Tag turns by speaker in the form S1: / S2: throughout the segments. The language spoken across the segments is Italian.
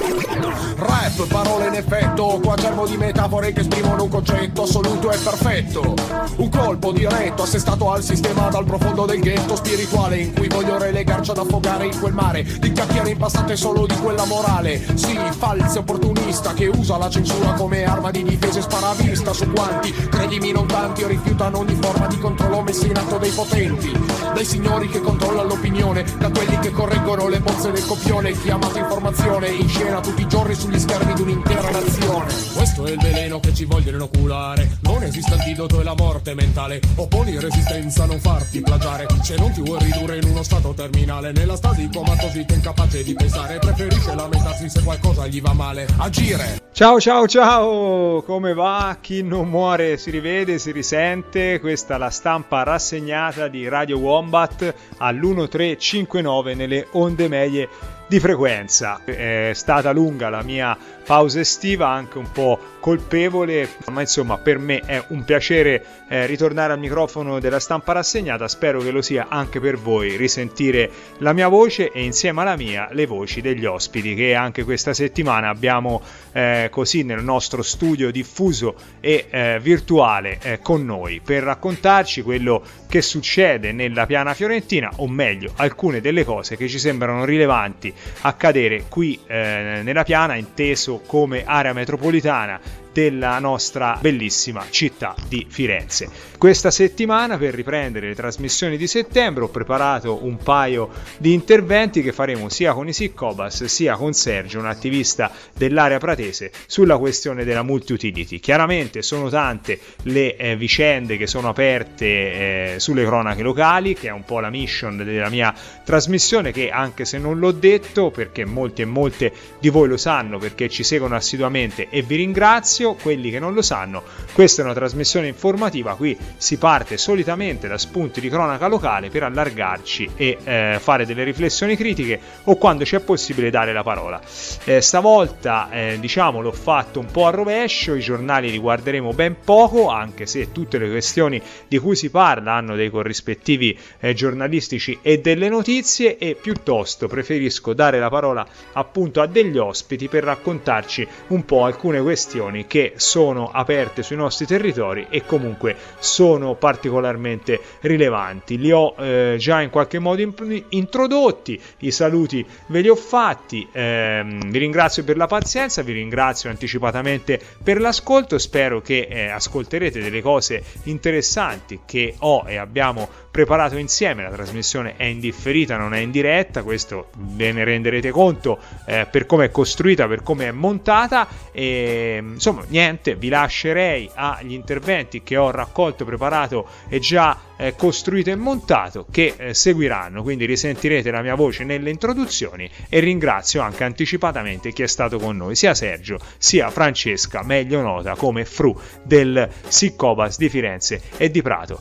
S1: Rap, parole in effetto, quaderno di metafore che esprimono un concetto assoluto e perfetto. Un colpo diretto, assestato al sistema dal profondo del ghetto spirituale, in cui voglio relegarci ad affogare in quel mare di chiacchiere impastate solo di quella morale. Sì, falso opportunista che usa la censura come arma di difesa e spara a vista su quanti, credimi non tanti, rifiutano ogni forma di controllo messa in atto dai potenti, dai signori che controllano l'opinione, da quelli che correggono le bozze del copione, chiamato informazione in scena tutti i giorni sugli schermi di un'intera nazione. Questo è il veleno che ci vogliono inoculare, non esiste antidoto e la morte mentale, opponi resistenza, non farti plagiare, se non ti vuoi ridurre in uno stato terminale, nella stasi comatosita incapace di pensare, preferisce lamentarsi se qualcosa gli va male, agire.
S2: Ciao ciao ciao, come va? Chi non muore si rivede, si risente. Questa è la stampa rassegnata di Radio Wombat all'1359 nelle onde medie di frequenza. È stata lunga la mia pausa estiva, anche un po' colpevole, ma insomma per me è un piacere ritornare al microfono della stampa rassegnata. Spero che lo sia anche per voi, risentire la mia voce e insieme alla mia le voci degli ospiti che anche questa settimana abbiamo così nel nostro studio diffuso e virtuale con noi per raccontarci quello che succede nella piana fiorentina, o meglio alcune delle cose che ci sembrano rilevanti accadere qui nella piana, inteso come area metropolitana della nostra bellissima città di Firenze. Questa settimana, per riprendere le trasmissioni di settembre, ho preparato un paio di interventi che faremo sia con i Siccobas sia con Sergio, un attivista dell'area pratese, sulla questione della multi-utility. Chiaramente sono tante le vicende che sono aperte sulle cronache locali, che è un po' la mission della mia trasmissione, che anche se non l'ho detto, perché molti e molte di voi lo sanno perché ci seguono assiduamente e vi ringrazio, quelli che non lo sanno, questa è una trasmissione informativa, qui si parte solitamente da spunti di cronaca locale per allargarci e fare delle riflessioni critiche o quando c'è possibile dare la parola. Stavolta diciamo l'ho fatto un po' a rovescio, i giornali li guarderemo ben poco, anche se tutte le questioni di cui si parla hanno dei corrispettivi giornalistici e delle notizie, e piuttosto preferisco dare la parola appunto a degli ospiti per raccontarci un po' alcune questioni che sono aperte sui nostri territori e comunque sono particolarmente rilevanti. Li ho già in qualche modo introdotti, i saluti ve li ho fatti, vi ringrazio per la pazienza, vi ringrazio anticipatamente per l'ascolto, spero che ascolterete delle cose interessanti che ho e abbiamo preparato insieme. La trasmissione è in differita, non è in diretta, questo ve ne renderete conto per come è costruita, per come è montata, e insomma niente, vi lascerei agli interventi che ho raccolto, preparato e già costruito e montato, che seguiranno, quindi risentirete la mia voce nelle introduzioni, e ringrazio anche anticipatamente chi è stato con noi, sia Sergio sia Francesca, meglio nota come Fru del Siccobas di Firenze e di Prato.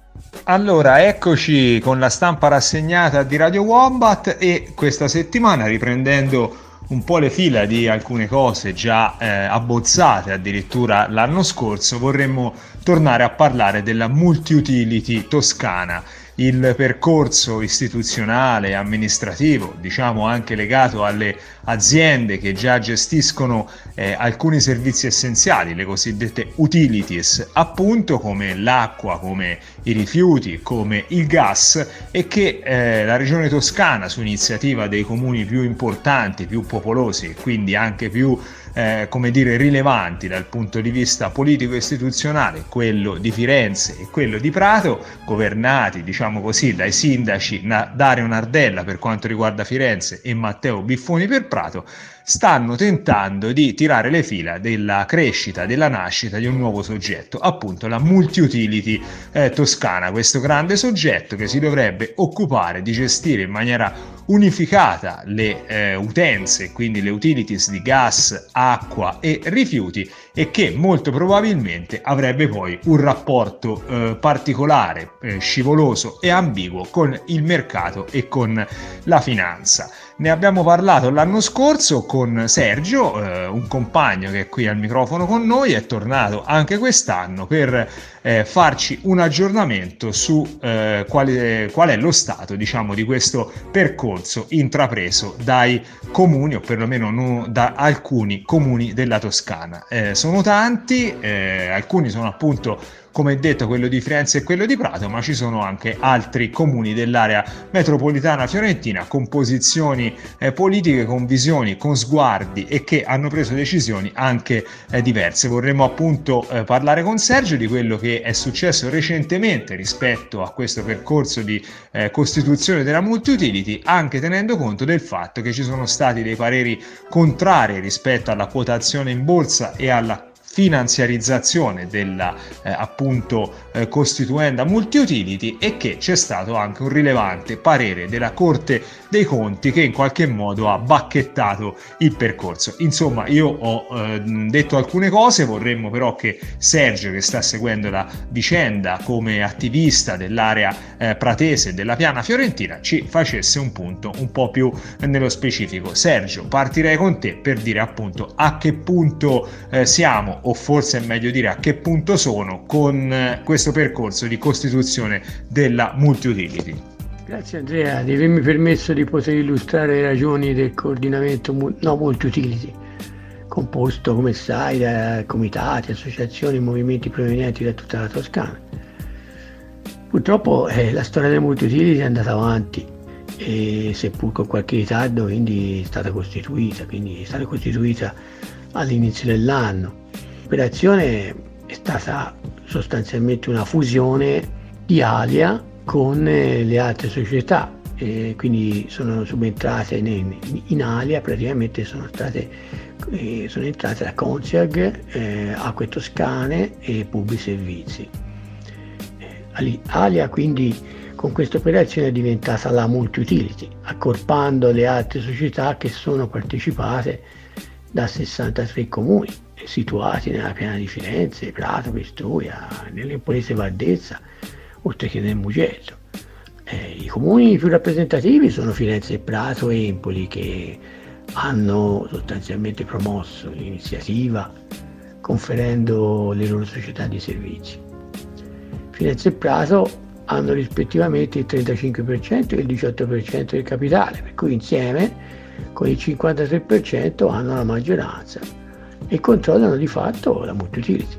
S2: Allora, eccoci con la stampa rassegnata di Radio Wombat, e questa settimana, riprendendo un po' le fila di alcune cose già abbozzate addirittura l'anno scorso, vorremmo tornare a parlare della multi-utility toscana, il percorso istituzionale, amministrativo, diciamo anche legato alle aziende che già gestiscono alcuni servizi essenziali, le cosiddette utilities, appunto come l'acqua, come i rifiuti, come il gas, e che la regione toscana, su iniziativa dei comuni più importanti, più popolosi, quindi anche più come dire rilevanti dal punto di vista politico e istituzionale, quello di Firenze e quello di Prato, governati diciamo così dai sindaci Dario Nardella per quanto riguarda Firenze e Matteo Biffoni per Prato, stanno tentando di tirare le fila della crescita, della nascita di un nuovo soggetto, appunto la multi-utility toscana, questo grande soggetto che si dovrebbe occupare di gestire in maniera unificata le utenze, quindi le utilities di gas, acqua e rifiuti, e che molto probabilmente avrebbe poi un rapporto particolare, scivoloso e ambiguo con il mercato e con la finanza. Ne abbiamo parlato l'anno scorso con Sergio, un compagno che è qui al microfono con noi, è tornato anche quest'anno per farci un aggiornamento su qual è lo stato, diciamo, di questo percorso intrapreso dai comuni, o perlomeno da alcuni comuni della Toscana. Sono tanti, alcuni sono appunto, come detto, quello di Firenze e quello di Prato, ma ci sono anche altri comuni dell'area metropolitana fiorentina con posizioni politiche, con visioni, con sguardi e che hanno preso decisioni anche diverse. Vorremmo appunto parlare con Sergio di quello che è successo recentemente rispetto a questo percorso di costituzione della multi-utility, anche tenendo conto del fatto che ci sono stati dei pareri contrari rispetto alla quotazione in borsa e alla finanziarizzazione della appunto costituenda multi-utility, e che c'è stato anche un rilevante parere della Corte dei Conti che in qualche modo ha bacchettato il percorso. Insomma, io ho detto alcune cose, vorremmo però che Sergio, che sta seguendo la vicenda come attivista dell'area pratese e della piana fiorentina, ci facesse un punto un po' più nello specifico. Sergio, partirei con te per dire appunto a che punto siamo, o forse è meglio dire a che punto sono, con questo percorso di costituzione della multi-utility.
S3: Grazie Andrea di avermi permesso di poter illustrare le ragioni del coordinamento multi-utility, composto, come sai, da comitati, associazioni e movimenti provenienti da tutta la Toscana. Purtroppo la storia della multi-utility è andata avanti, e seppur con qualche ritardo, quindi è stata costituita all'inizio dell'anno. L'operazione è stata sostanzialmente una fusione di Alia con le altre società, quindi sono subentrate in Alia, praticamente sono entrate la Consiag, Acque Toscane e Pubblici Servizi. Alia quindi con questa operazione è diventata la multi-utility, accorpando le altre società che sono partecipate da 63 comuni situati nella piana di Firenze, Prato, Pistoia, nell'Empolese Valdezza, oltre che nel Mugello. I comuni più rappresentativi sono Firenze e Prato e Empoli, che hanno sostanzialmente promosso l'iniziativa conferendo le loro società di servizi. Firenze e Prato hanno rispettivamente il 35% e il 18% del capitale, per cui insieme con il 53% hanno la maggioranza e controllano di fatto la multi-utility.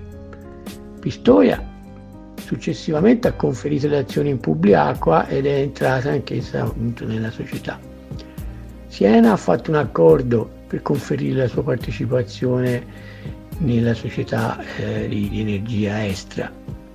S3: Pistoia successivamente ha conferito le azioni in Publiacqua ed è entrata anch'essa appunto nella società. Siena ha fatto un accordo per conferire la sua partecipazione nella società di energia Estra.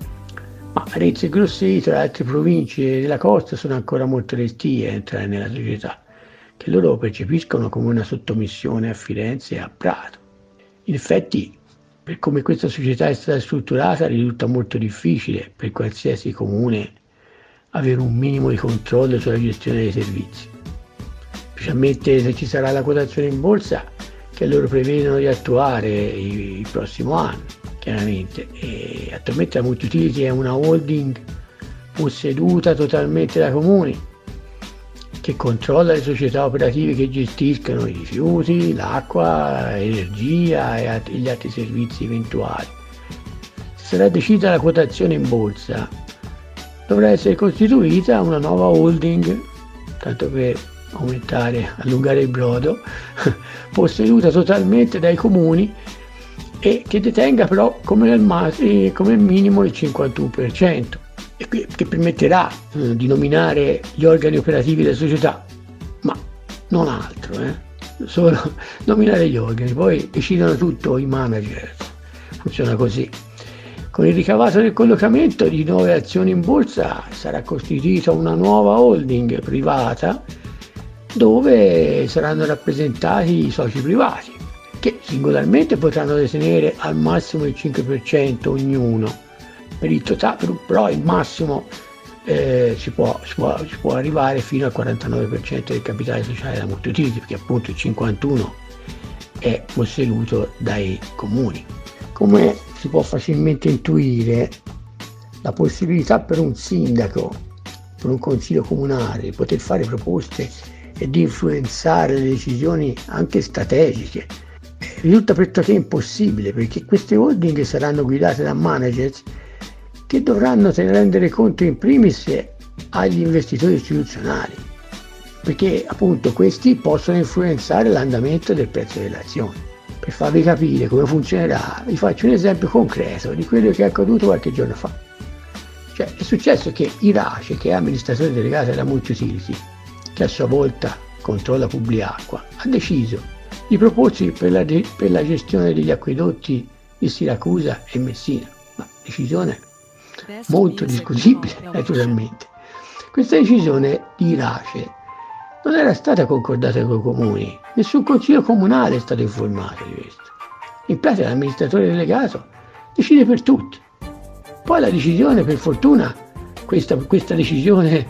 S3: Ma Arezzo e Grosseto e altre province della costa sono ancora molto restie a entrare nella società, che loro percepiscono come una sottomissione a Firenze e a Prato. In effetti, per come questa società è stata strutturata, risulta molto difficile per qualsiasi comune avere un minimo di controllo sulla gestione dei servizi, specialmente se ci sarà la quotazione in borsa che loro prevedono di attuare il prossimo anno, chiaramente. E attualmente la multi-utility è una holding posseduta totalmente da comuni, che controlla le società operative che gestiscono i rifiuti, l'acqua, l'energia e gli altri servizi eventuali. Se sarà decisa la quotazione in borsa, dovrà essere costituita una nuova holding, tanto per allungare il brodo, posseduta totalmente dai comuni e che detenga però come minimo il 51%. Che permetterà di nominare gli organi operativi della società, ma non altro, solo nominare gli organi, poi decidono tutto i manager, funziona così. Con il ricavato del collocamento di nuove azioni in borsa sarà costituita una nuova holding privata dove saranno rappresentati i soci privati, che singolarmente potranno detenere al massimo il 5% ognuno. Per il totale, però il massimo si può arrivare fino al 49% del capitale sociale della multi-utility, perché appunto il 51% è posseduto dai comuni. Come si può facilmente intuire, la possibilità per un sindaco, per un consiglio comunale, di poter fare proposte e di influenzare le decisioni anche strategiche risulta pressoché impossibile, perché queste holding saranno guidate da managers che dovranno rendere conto in primis agli investitori istituzionali, perché appunto questi possono influenzare l'andamento del prezzo delle azioni. Per farvi capire come funzionerà, vi faccio un esempio concreto di quello che è accaduto qualche giorno fa. Cioè, è successo che Irace, che è amministratore delegato della Multiutility, che a sua volta controlla Publiacqua, ha deciso di proporsi per la gestione degli acquedotti di Siracusa e Messina, ma decisione molto discutibile naturalmente. Questa decisione di Irace non era stata concordata con i comuni, nessun consiglio comunale è stato informato di questo. In pratica l'amministratore delegato decide per tutti. Poi la decisione, per fortuna, questa decisione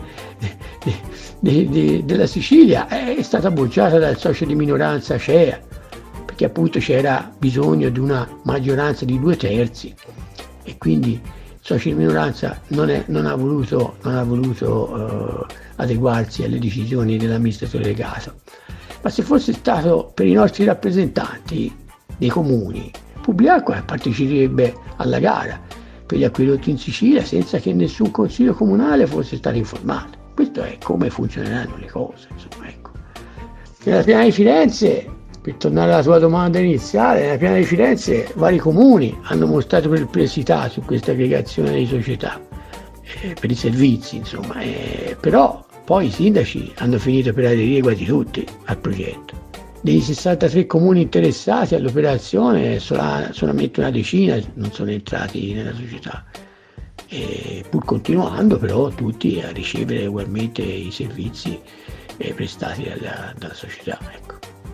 S3: della Sicilia è stata bocciata dal socio di minoranza CEA, perché appunto c'era bisogno di una maggioranza di 2/3 e quindi il socio di minoranza non ha voluto adeguarsi alle decisioni dell'amministratore delegato. Ma se fosse stato per i nostri rappresentanti dei comuni, Publiacqua parteciperebbe alla gara per gli acquedotti in Sicilia senza che nessun consiglio comunale fosse stato informato. Questo è come funzioneranno le cose, insomma, ecco. Nella piana di Firenze, per tornare alla tua domanda iniziale, nella piana di Firenze vari comuni hanno mostrato perplessità su questa aggregazione di società per i servizi, insomma, però poi i sindaci hanno finito per aderire quasi tutti al progetto. Dei 63 comuni interessati all'operazione, solamente una decina non sono entrati nella società, pur continuando però tutti a ricevere ugualmente i servizi prestati dalla società. Ecco.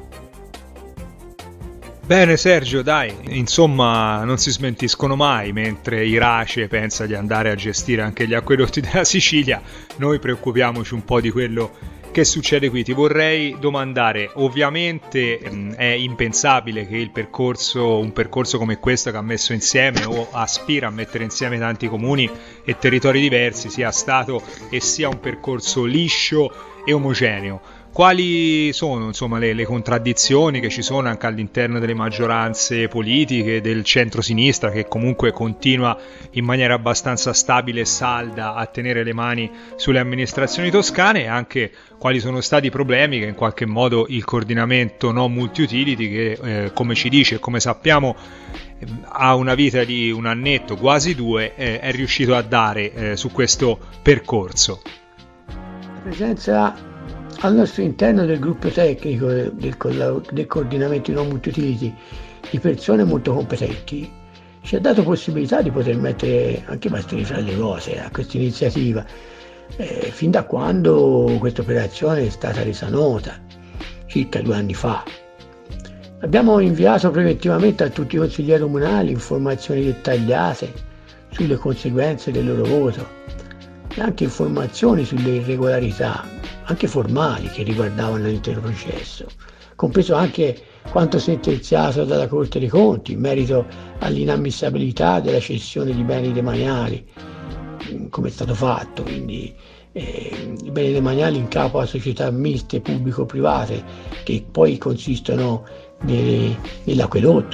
S2: Bene Sergio, dai, insomma non si smentiscono mai, mentre Irace pensa di andare a gestire anche gli acquedotti della Sicilia, noi preoccupiamoci un po' di quello che succede qui. Ti vorrei domandare, ovviamente è impensabile che un percorso come questo che ha messo insieme o aspira a mettere insieme tanti comuni e territori diversi sia stato e sia un percorso liscio e omogeneo. Quali sono insomma le contraddizioni che ci sono anche all'interno delle maggioranze politiche del centro-sinistra, che comunque continua in maniera abbastanza stabile e salda a tenere le mani sulle amministrazioni toscane, e anche quali sono stati i problemi che in qualche modo il coordinamento no multi-utility, che come ci dice e come sappiamo ha una vita di un annetto, quasi 2, è riuscito a dare su questo percorso.
S3: La presenza al nostro interno del gruppo tecnico del coordinamento non multi-utility di persone molto competenti ci ha dato possibilità di poter mettere anche i bastoni fra le ruote a questa iniziativa, fin da quando questa operazione è stata resa nota, circa 2 anni fa. Abbiamo inviato preventivamente a tutti i consiglieri comunali informazioni dettagliate sulle conseguenze del loro voto e anche informazioni sulle irregolarità anche formali che riguardavano l'intero processo, compreso anche quanto sentenziato dalla Corte dei Conti in merito all'inammissibilità della cessione di beni demaniali, come è stato fatto, quindi i beni demaniali in capo a società miste pubblico-private che poi consistono nell'acquedotto,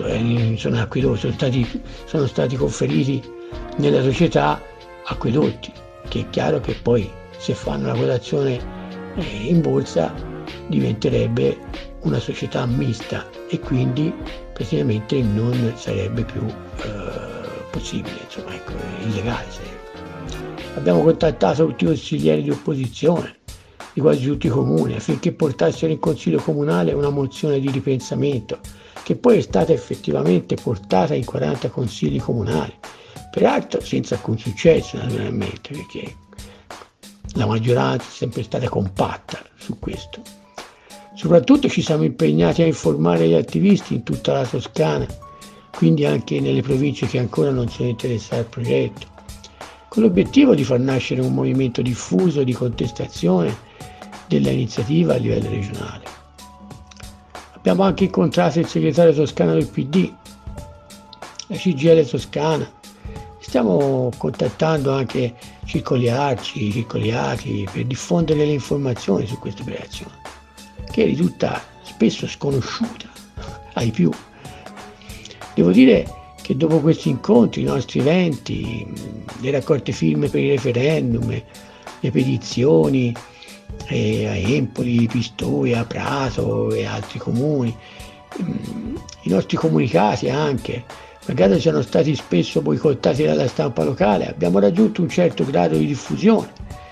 S3: sono stati conferiti nella società acquedotti, che è chiaro che poi se fanno la quotazione in borsa diventerebbe una società mista e quindi praticamente non sarebbe più possibile, insomma, ecco, illegale sarebbe. Abbiamo contattato tutti i consiglieri di opposizione di quasi tutti i comuni affinché portassero in consiglio comunale una mozione di ripensamento che poi è stata effettivamente portata in 40 consigli comunali, peraltro senza alcun successo naturalmente, perché la maggioranza è sempre stata compatta su questo. Soprattutto ci siamo impegnati a informare gli attivisti in tutta la Toscana, quindi anche nelle province che ancora non sono interessate al progetto, con l'obiettivo di far nascere un movimento diffuso di contestazione della iniziativa a livello regionale. Abbiamo anche incontrato il segretario toscano del PD, la CGIL Toscana. Stiamo contattando anche circoli ARCI per diffondere le informazioni su questa operazione, che risulta spesso sconosciuta ai più. Devo dire che dopo questi incontri, i nostri eventi, le raccolte firme per i referendum, le petizioni a Empoli, Pistoia, Prato e altri comuni, i nostri comunicati anche, magari siano stati spesso boicottati dalla stampa locale, abbiamo raggiunto un certo grado di diffusione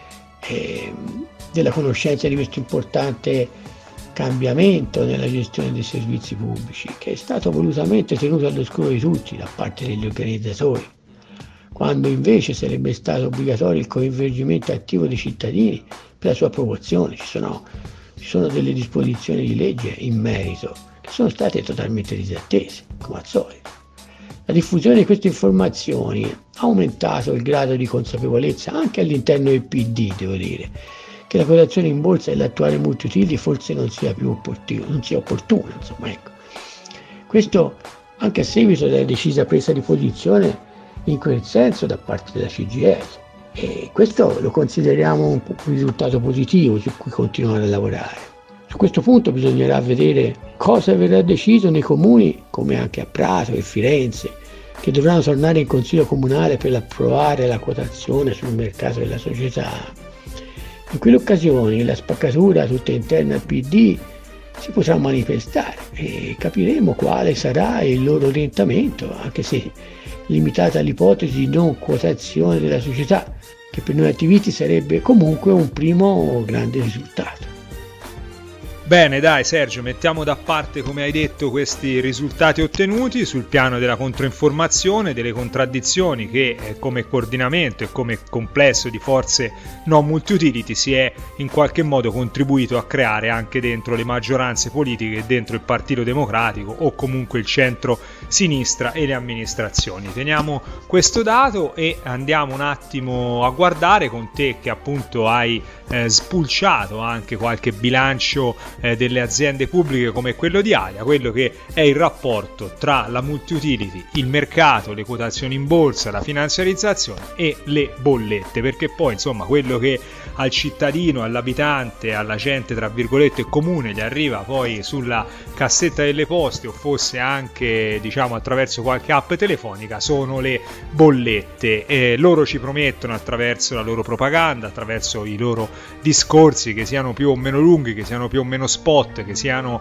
S3: della conoscenza di questo importante cambiamento nella gestione dei servizi pubblici, che è stato volutamente tenuto all'oscuro di tutti da parte degli organizzatori, quando invece sarebbe stato obbligatorio il coinvolgimento attivo dei cittadini per la sua promozione. Ci sono delle disposizioni di legge in merito che sono state totalmente disattese, come al solito. La diffusione di queste informazioni ha aumentato il grado di consapevolezza anche all'interno del PD, devo dire, che la quotazione in borsa dell'attuale multiutility forse non sia più opportuna, insomma, ecco. Questo anche a seguito della decisa presa di posizione in quel senso da parte della CGIL, e questo lo consideriamo un risultato positivo su cui continuare a lavorare. Su questo punto bisognerà vedere cosa verrà deciso nei comuni, come anche a Prato e Firenze, che dovranno tornare in Consiglio Comunale per approvare la quotazione sul mercato della società. In quelle occasioni la spaccatura tutta interna al PD si potrà manifestare e capiremo quale sarà il loro orientamento, anche se limitata all'ipotesi di non quotazione della società, che per noi attivisti sarebbe comunque un primo grande risultato.
S2: Bene, dai Sergio, mettiamo da parte, come hai detto, questi risultati ottenuti sul piano della controinformazione, delle contraddizioni che come coordinamento e come complesso di forze non multiutility si è in qualche modo contribuito a creare anche dentro le maggioranze politiche, dentro il Partito Democratico o comunque il centro-sinistra e le amministrazioni. Teniamo questo dato e andiamo un attimo a guardare con te, che appunto hai spulciato anche qualche bilancio delle aziende pubbliche come quello di Alia, quello che è il rapporto tra la multiutility, il mercato, le quotazioni in borsa, la finanziarizzazione e le bollette, perché poi insomma quello che al cittadino, all'abitante, alla gente tra virgolette comune gli arriva poi sulla cassetta delle poste o fosse anche diciamo attraverso qualche app telefonica sono le bollette. Loro ci promettono attraverso la loro propaganda, attraverso i loro discorsi, che siano più o meno lunghi, che siano più o meno spot, che siano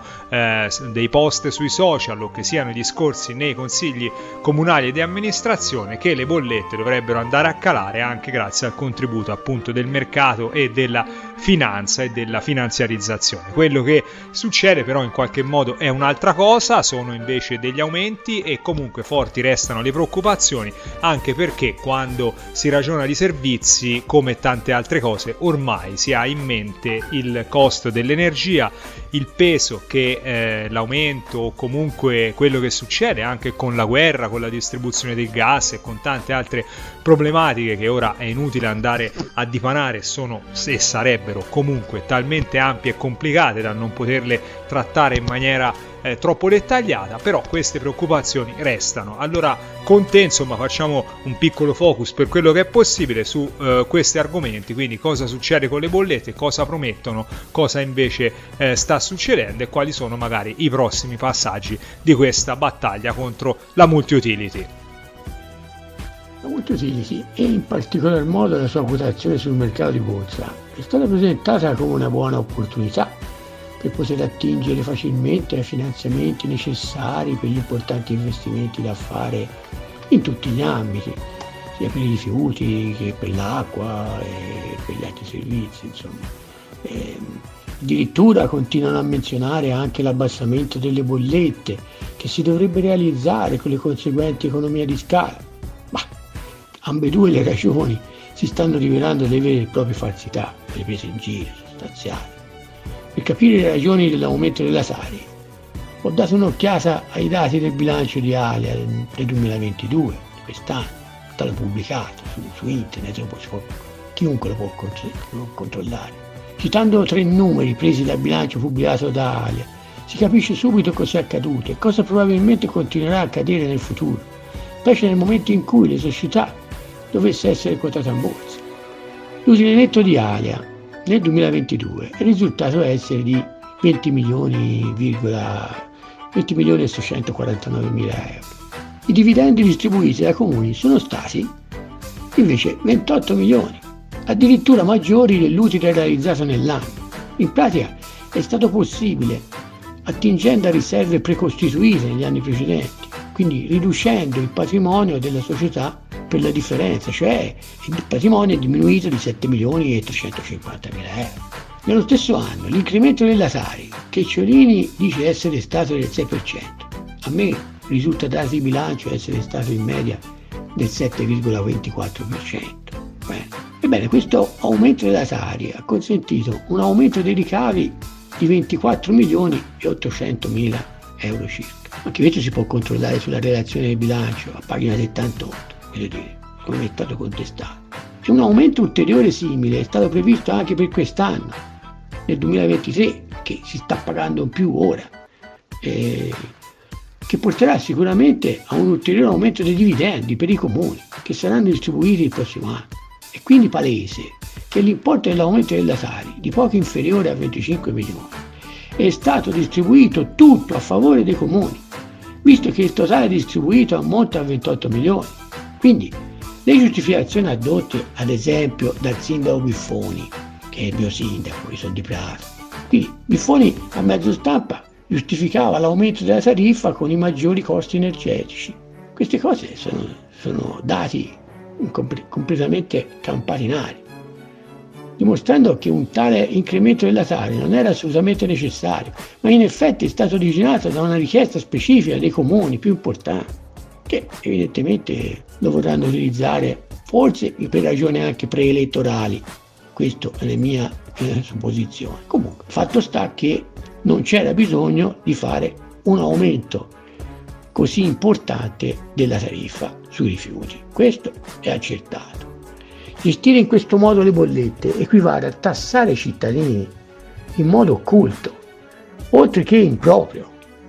S2: dei post sui social o che siano i discorsi nei consigli comunali e di amministrazione, che le bollette dovrebbero andare a calare anche grazie al contributo appunto del mercato e della finanza e della finanziarizzazione. Quello che succede però in qualche modo è un'altra cosa, sono invece degli aumenti e comunque forti restano le preoccupazioni, anche perché quando si ragiona di servizi, come tante altre cose, ormai si ha in mente il costo dell'energia, il peso che l'aumento o comunque quello che succede anche con la guerra, con la distribuzione del gas e con tante altre problematiche che ora è inutile andare a dipanare, sono e sarebbero comunque talmente ampie e complicate da non poterle trattare in maniera troppo dettagliata, però queste preoccupazioni restano. Allora con te insomma facciamo un piccolo focus per quello che è possibile su questi argomenti, quindi cosa succede con le bollette, cosa promettono, cosa invece sta succedendo e quali sono magari i prossimi passaggi di questa battaglia contro la multiutility.
S3: La multiutility e in particolar modo la sua quotazione sul mercato di borsa è stata presentata come una buona opportunità per poter attingere facilmente ai finanziamenti necessari per gli importanti investimenti da fare in tutti gli ambiti, sia per i rifiuti che per l'acqua e per gli altri servizi, insomma. Addirittura continuano a menzionare anche l'abbassamento delle bollette che si dovrebbe realizzare con le conseguenti economie di scala. Ma ambedue le ragioni si stanno rivelando delle vere e proprie falsità, delle prese in giro sostanziali. Per capire le ragioni dell'aumento della Tari ho dato un'occhiata ai dati del bilancio di Alia del 2022, di quest'anno, è stato pubblicato su internet, chiunque lo può controllare. Citando 3 numeri presi dal bilancio pubblicato da Alia, si capisce subito cosa è accaduto e cosa probabilmente continuerà a accadere nel futuro. specie nel momento in cui le società dovesse essere quotate a borsa. L'utile netto di Alia nel 2022 è risultato essere di 20.649.000 euro. I dividendi distribuiti dai comuni sono stati invece 28 milioni, addirittura maggiori dell'utile realizzato nell'anno. In pratica è stato possibile, attingendo a riserve precostituite negli anni precedenti, quindi riducendo il patrimonio della società per la differenza, cioè il patrimonio è diminuito di 7.350.000 euro. Nello stesso anno l'incremento della Tari, che Ciolini dice essere stato del 6%, a me risulta dati di bilancio essere stato in media del 7,24%. Ebbene, questo aumento della Tari ha consentito un aumento dei ricavi di 24.800.000 euro circa. Anche questo si può controllare sulla relazione del bilancio a pagina 78, voglio dire, come è stato contestato. E un aumento ulteriore simile è stato previsto anche per quest'anno, nel 2023, che si sta pagando in più ora, che porterà sicuramente a un ulteriore aumento dei dividendi per i comuni, che saranno distribuiti il prossimo anno. È quindi palese che l'importo dell'aumento della Tari, di poco inferiore a 25 milioni, è stato distribuito tutto a favore dei comuni, visto che il totale distribuito ammonta a 28 milioni. Quindi le giustificazioni addotte, ad esempio, dal sindaco Biffoni, che è il mio sindaco, io sono di Prato. Quindi Biffoni a mezzo stampa giustificava l'aumento della tariffa con i maggiori costi energetici. Queste cose sono dati completamente campati in aria, dimostrando che un tale incremento della Tari non era assolutamente necessario, ma in effetti è stato originato da una richiesta specifica dei comuni più importanti, che evidentemente lo vorranno utilizzare forse per ragioni anche preelettorali. Questa è la mia supposizione. Comunque, fatto sta che non c'era bisogno di fare un aumento così importante della tariffa sui rifiuti. Questo è accertato. Gestire in questo modo le bollette equivale a tassare i cittadini in modo occulto, oltre che improprio.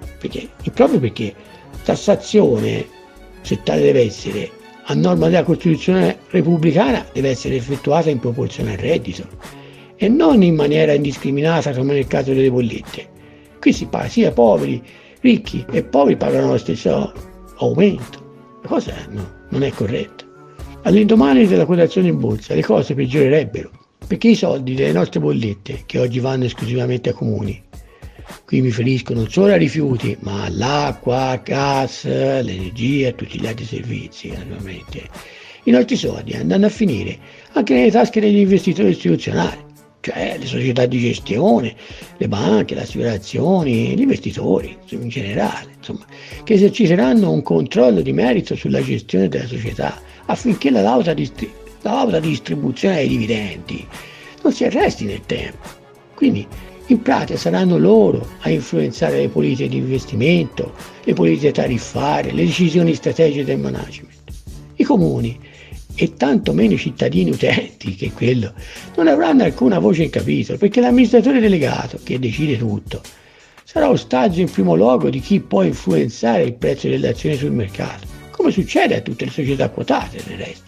S3: Perché tassazione, se tale deve essere, a norma della Costituzione repubblicana, deve essere effettuata in proporzione al reddito e non in maniera indiscriminata come nel caso delle bollette. Qui si paga sia poveri, ricchi e poveri pagano lo stesso aumento. La cosa non è corretta. All'indomani della quotazione in borsa le cose peggiorerebbero, perché i soldi delle nostre bollette, che oggi vanno esclusivamente ai comuni, qui mi riferisco non solo ai rifiuti, ma all'acqua, al gas, l'energia e tutti gli altri servizi, naturalmente. I nostri soldi andranno a finire anche nelle tasche degli investitori istituzionali, cioè le società di gestione, le banche, le assicurazioni, gli investitori in generale, insomma, che eserciteranno un controllo di merito sulla gestione della società affinché la lauta distribuzione dei dividendi non si arresti nel tempo. Quindi in pratica saranno loro a influenzare le politiche di investimento, le politiche tariffarie, le decisioni strategiche del management. I comuni, e tanto meno i cittadini utenti, che quello, non avranno alcuna voce in capitolo, perché l'amministratore delegato, che decide tutto, sarà ostaggio in primo luogo di chi può influenzare il prezzo delle azioni sul mercato, come succede a tutte le società quotate del resto.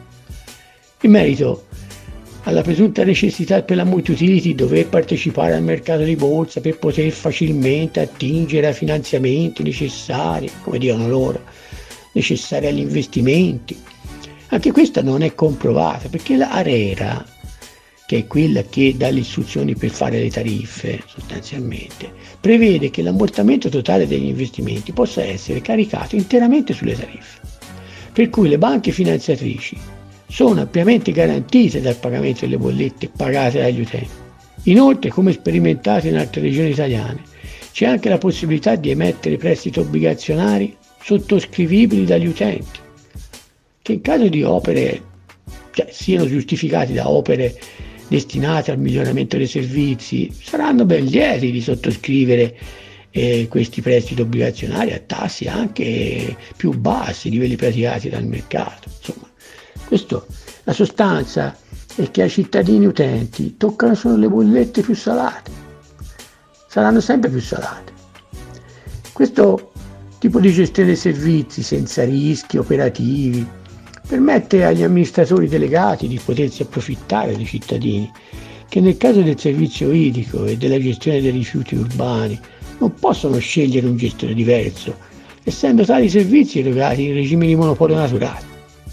S3: In merito alla presunta necessità per la multi-utility di dover partecipare al mercato di borsa per poter facilmente attingere ai finanziamenti necessari, come dicono loro, necessari agli investimenti, anche questa non è comprovata, perché l'ARERA, che è quella che dà le istruzioni per fare le tariffe sostanzialmente, prevede che l'ammortamento totale degli investimenti possa essere caricato interamente sulle tariffe, per cui le banche finanziatrici sono ampiamente garantite dal pagamento delle bollette pagate dagli utenti. Inoltre, come sperimentato in altre regioni italiane, c'è anche la possibilità di emettere prestiti obbligazionari sottoscrivibili dagli utenti, che in caso di opere, siano giustificati da opere destinate al miglioramento dei servizi, saranno ben lieti di sottoscrivere questi prestiti obbligazionari a tassi anche più bassi di quelli praticati dal mercato. Insomma, la sostanza è che ai cittadini utenti toccano solo le bollette più salate, saranno sempre più salate. Questo tipo di gestione dei servizi senza rischi operativi permette agli amministratori delegati di potersi approfittare dei cittadini che nel caso del servizio idrico e della gestione dei rifiuti urbani non possono scegliere un gestore diverso, essendo tali servizi erogati in regime di monopolio naturale.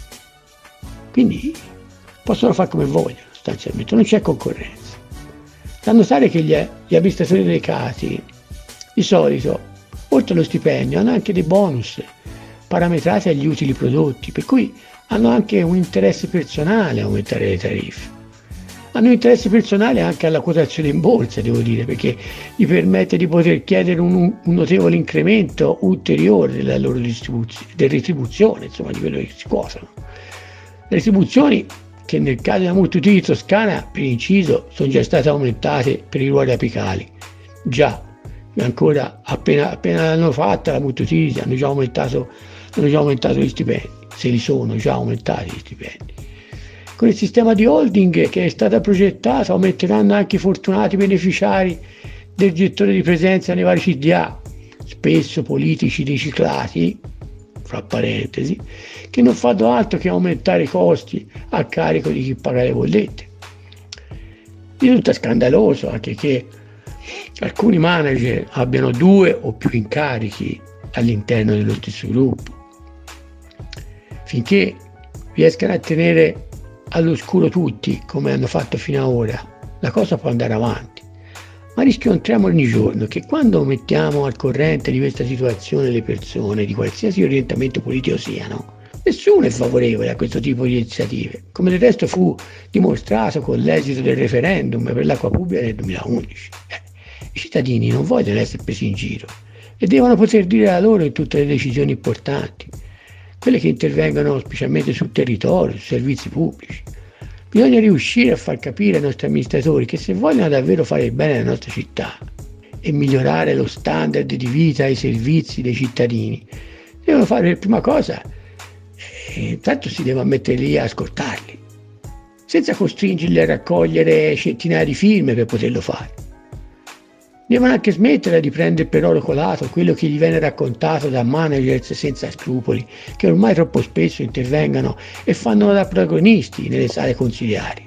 S3: Quindi possono fare come vogliono, sostanzialmente, non c'è concorrenza. Da notare che gli amministratori delegati di solito, oltre allo stipendio, hanno anche dei bonus parametrati agli utili prodotti, per cui hanno anche un interesse personale a aumentare le tariffe. Hanno interesse personale anche alla quotazione in borsa, devo dire, perché gli permette di poter chiedere un notevole incremento ulteriore della loro retribuzione, insomma, di quello che si quotano. Le retribuzioni, che nel caso della multiutility toscana, per inciso, sono già state aumentate per i ruoli apicali. Già, ancora appena l'hanno fatta la multiutility hanno già aumentato gli stipendi, se li sono già aumentati gli stipendi. Con il sistema di holding che è stato progettato aumenteranno anche i fortunati beneficiari del gettone di presenza nei vari CDA, spesso politici riciclati, fra parentesi, che non fanno altro che aumentare i costi a carico di chi paga le bollette. Risulta scandaloso anche che alcuni manager abbiano 2 o più incarichi all'interno dello stesso gruppo. Finché riescano a tenere all'oscuro tutti, come hanno fatto fino ad ora, la cosa può andare avanti. Ma riscontriamo ogni giorno che quando mettiamo al corrente di questa situazione le persone, di qualsiasi orientamento politico siano, nessuno è favorevole a questo tipo di iniziative, come del resto fu dimostrato con l'esito del referendum per l'acqua pubblica nel 2011. I cittadini non vogliono essere presi in giro e devono poter dire la loro in tutte le decisioni importanti, quelle che intervengono specialmente sul territorio, sui servizi pubblici. Bisogna riuscire a far capire ai nostri amministratori che se vogliono davvero fare il bene della nostra città e migliorare lo standard di vita e i servizi dei cittadini, devono fare per prima cosa, intanto si devono mettere lì a ascoltarli, senza costringerli a raccogliere centinaia di firme per poterlo fare. Devono anche smettere di prendere per oro colato quello che gli viene raccontato da managers senza scrupoli, che ormai troppo spesso intervengono e fanno da protagonisti nelle sale consiliari.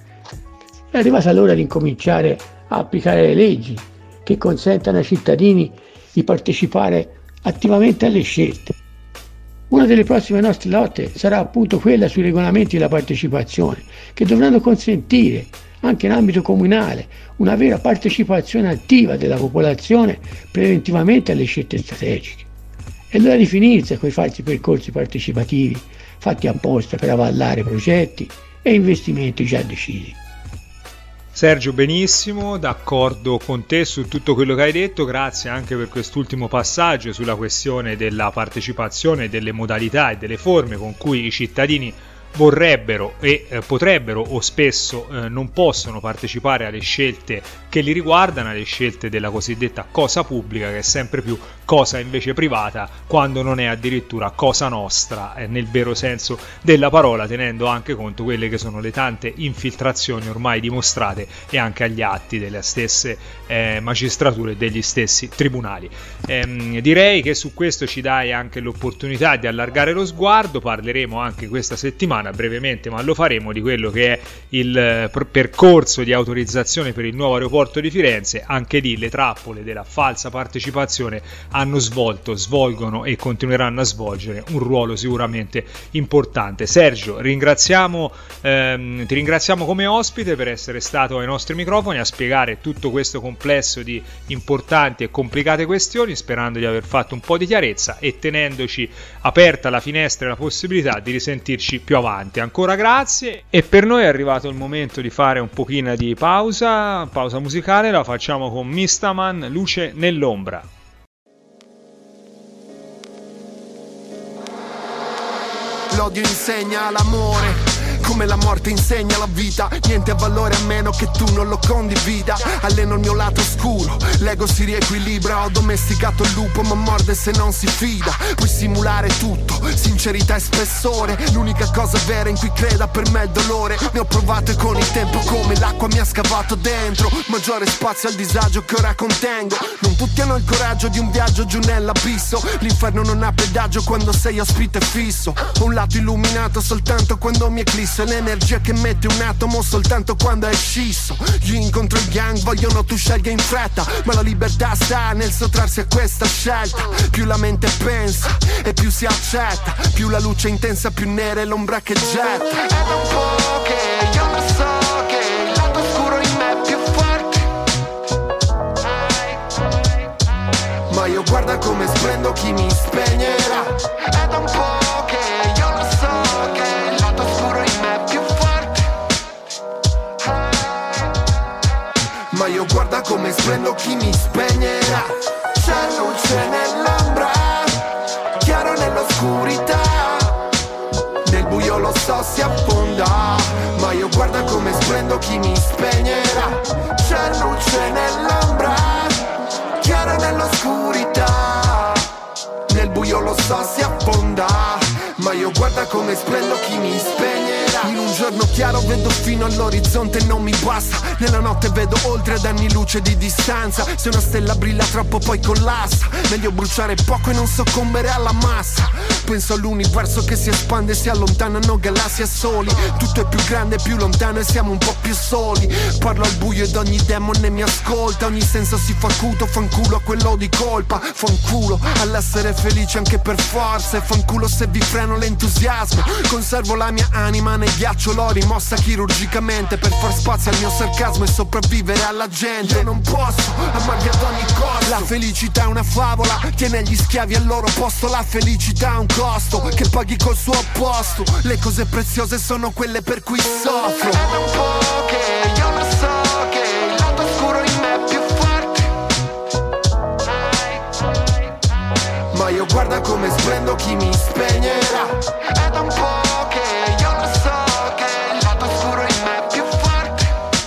S3: È arrivata l'ora di incominciare a applicare le leggi che consentano ai cittadini di partecipare attivamente alle scelte. Una delle prossime nostre lotte sarà appunto quella sui regolamenti della partecipazione, che dovranno consentire anche in ambito comunale una vera partecipazione attiva della popolazione preventivamente alle scelte strategiche. È l'ora di finirsi con i falsi percorsi partecipativi fatti apposta per avallare progetti e investimenti già decisi.
S2: Sergio, benissimo, d'accordo con te su tutto quello che hai detto, grazie anche per quest'ultimo passaggio sulla questione della partecipazione, delle modalità e delle forme con cui i cittadini vorrebbero e potrebbero o spesso non possono partecipare alle scelte che li riguardano, alle scelte della cosiddetta cosa pubblica, che è sempre più cosa invece privata, quando non è addirittura cosa nostra nel vero senso della parola, tenendo anche conto quelle che sono le tante infiltrazioni ormai dimostrate e anche agli atti delle stesse magistrature e degli stessi tribunali. Direi che su questo ci dai anche l'opportunità di allargare lo sguardo. Parleremo anche questa settimana brevemente, ma lo faremo, di quello che è il percorso di autorizzazione per il nuovo aeroporto di Firenze. Anche lì le trappole della falsa partecipazione hanno svolto, svolgono e continueranno a svolgere un ruolo sicuramente importante. Sergio, ti ringraziamo come ospite per essere stato ai nostri microfoni a spiegare tutto questo complesso di importanti e complicate questioni, sperando di aver fatto un po' di chiarezza e tenendoci aperta la finestra e la possibilità di risentirci più avanti. Ancora grazie, e per noi è arrivato il momento di fare un pochino di pausa musicale. La facciamo con Mistaman, Luce nell'ombra.
S4: L'odio insegna l'amore, come la morte insegna la vita. Niente ha valore a meno che tu non lo condivida. Alleno il mio lato oscuro, l'ego si riequilibra. Ho domesticato il lupo ma morde se non si fida. Puoi simulare tutto, sincerità e spessore. L'unica cosa vera in cui creda per me è il dolore. Ne ho provato e con il tempo come l'acqua mi ha scavato dentro. Maggiore spazio al disagio che ora contengo. Non tutti hanno il coraggio di un viaggio giù nell'abisso. L'inferno non ha pedaggio quando sei ospite fisso. Ho un lato illuminato soltanto quando mi eclisso. E l'energia che mette un atomo soltanto quando è scisso. Io incontro il gang, vogliono tu scelga in fretta. Ma la libertà sta nel sottrarsi a questa scelta. Più la mente pensa e più si accetta. Più la luce è intensa, più nera è l'ombra che getta. È da un po' che io lo so che il lato oscuro in me è più forte. Ma io guarda come splendo chi mi spegnerà. È da un po' che io lo so che il lato oscuro in me è più forte. Ma io guarda come splendo chi mi spegnerà. C'è luce nell'ombra, chiaro nell'oscurità. Nel buio lo so si affonda. Ma io guarda come splendo chi mi spegnerà. C'è luce nell'ombra, chiaro nell'oscurità. Nel buio lo so si affonda. Ma io guarda come splendo chi mi spegnerà. In un giorno chiaro vedo fino all'orizzonte e non mi basta. Nella notte vedo oltre ad anni luce di distanza. Se una stella brilla troppo poi collassa. Meglio bruciare poco e non soccombere alla massa. Penso all'universo che si espande e si allontanano galassie e soli. Tutto è più grande e più lontano e siamo un po' più soli. Parlo al buio ed ogni demone mi ascolta. Ogni senso si fa acuto, fanculo a quello di colpa. Fanculo all'essere felice anche per forza. E fanculo se vi freno l'entusiasmo. Conservo la mia anima nel ghiaccio, l'ho rimossa chirurgicamente per far spazio al mio sarcasmo e sopravvivere alla gente. Io non posso amarvi ad ogni costo. La felicità è una favola, tiene gli schiavi al loro posto. La felicità ha un costo che paghi col suo opposto. Le cose preziose sono quelle per cui soffro. È da un po' che io lo so che il lato oscuro in me è più forte. Ma io guarda come splendo chi mi spegnerà. È da un po' che io lo so che il lato oscuro in me è più forte.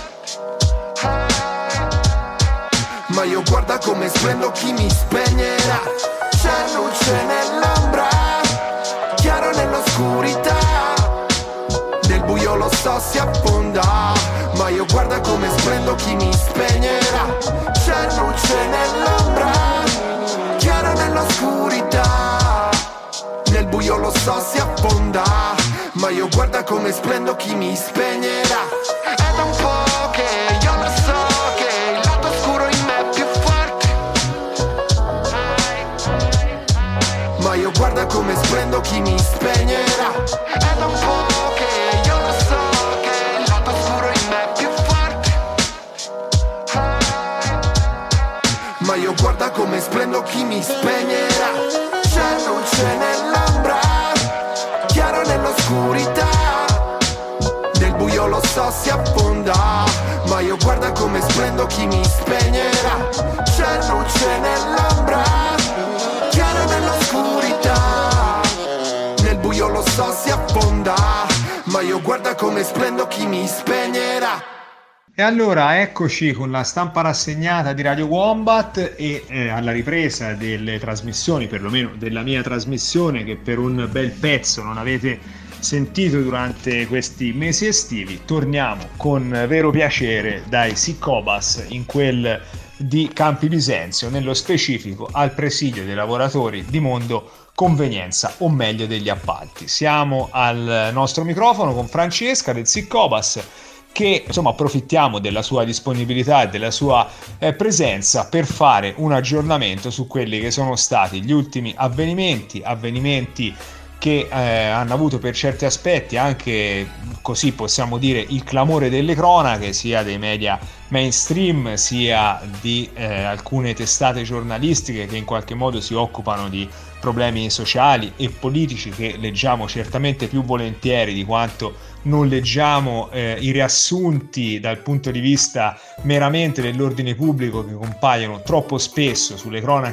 S4: Ma io guarda come splendo chi mi spegnerà. C'è luce nell'ombra, chiaro nell'oscurità. Nel buio lo so si affonda. Ma io guarda come splendo chi mi spegnerà. C'è luce nell'ombra, chiaro nell'oscurità. Nel buio lo so si affonda. Ma io guarda come splendo chi mi spegnerà. È da un po' che io lo so che il lato oscuro in me è più forte. Ma io guarda come splendo chi mi spegnerà. È da un po' che io lo so che il lato oscuro in me è più forte. Ma io guarda come splendo chi mi spegnerà. C'è luce nell'ombra, chiaro nell'oscurità. Nel buio lo so si affonda. Ma io guarda come splendo chi mi spegnerà. C'è luce nell'ombra, chiaro nell'oscurità. Nel buio lo so si affonda. Ma io guarda come splendo chi mi spegnerà.
S2: E allora eccoci con la stampa rassegnata di Radio Wombat e alla ripresa delle trasmissioni, perlomeno della mia trasmissione che per un bel pezzo non avete sentito durante questi mesi estivi. Torniamo con vero piacere dai Siccobas in quel di Campi Bisenzio, nello specifico al presidio dei lavoratori di Mondo Convenienza, o meglio degli appalti. Siamo al nostro microfono con Francesca del Siccobas, che insomma approfittiamo della sua disponibilità e della sua presenza per fare un aggiornamento su quelli che sono stati gli ultimi avvenimenti che hanno avuto per certi aspetti anche, così possiamo dire, il clamore delle cronache, sia dei media mainstream sia di alcune testate giornalistiche che in qualche modo si occupano di problemi sociali e politici, che leggiamo certamente più volentieri di quanto non leggiamo i riassunti dal punto di vista meramente dell'ordine pubblico, che compaiono troppo spesso sulle cronache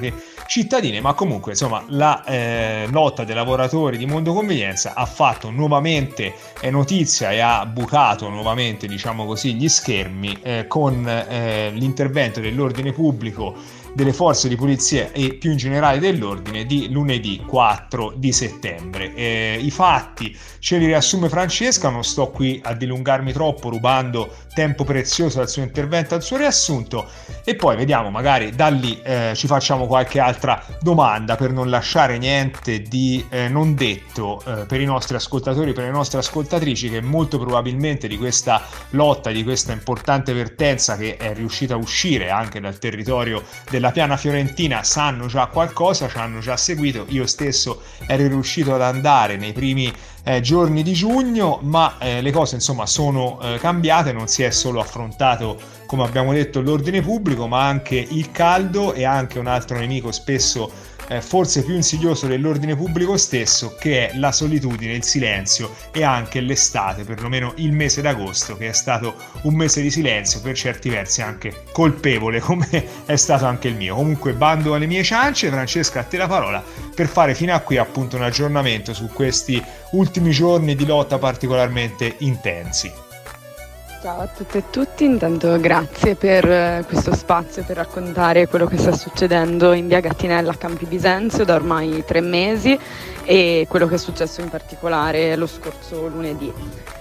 S2: cittadine, ma comunque insomma la lotta dei lavoratori di Mondoconvenienza ha fatto nuovamente notizia e ha bucato nuovamente, diciamo così, gli schermi con l'intervento dell'ordine pubblico, delle forze di polizia e più in generale dell'ordine di lunedì 4 di settembre. I fatti ce li riassume Francesca, non sto qui a dilungarmi troppo rubando tempo prezioso dal suo intervento, al suo riassunto, e poi vediamo, magari da lì ci facciamo qualche altra domanda per non lasciare niente di non detto per i nostri ascoltatori, per le nostre ascoltatrici, che molto probabilmente di questa lotta, di questa importante vertenza che è riuscita a uscire anche dal territorio della piana fiorentina, sanno già qualcosa, ci hanno già seguito. Io stesso ero riuscito ad andare nei primi giorni di giugno, ma le cose insomma sono cambiate, non si è solo affrontato, come abbiamo detto, l'ordine pubblico, ma anche il caldo e anche un altro nemico spesso forse più insidioso dell'ordine pubblico stesso, che è la solitudine, il silenzio, e anche l'estate, perlomeno il mese d'agosto, che è stato un mese di silenzio, per certi versi anche colpevole, come è stato anche il mio. Comunque, bando alle mie ciance. Francesca, a te la parola per fare fino a qui appunto un aggiornamento su questi ultimi giorni di lotta particolarmente intensi.
S5: Ciao a tutte e tutti, intanto grazie per questo spazio per raccontare quello che sta succedendo in via Gattinella a Campi Bisenzio da ormai 3 mesi e quello che è successo in particolare lo scorso lunedì.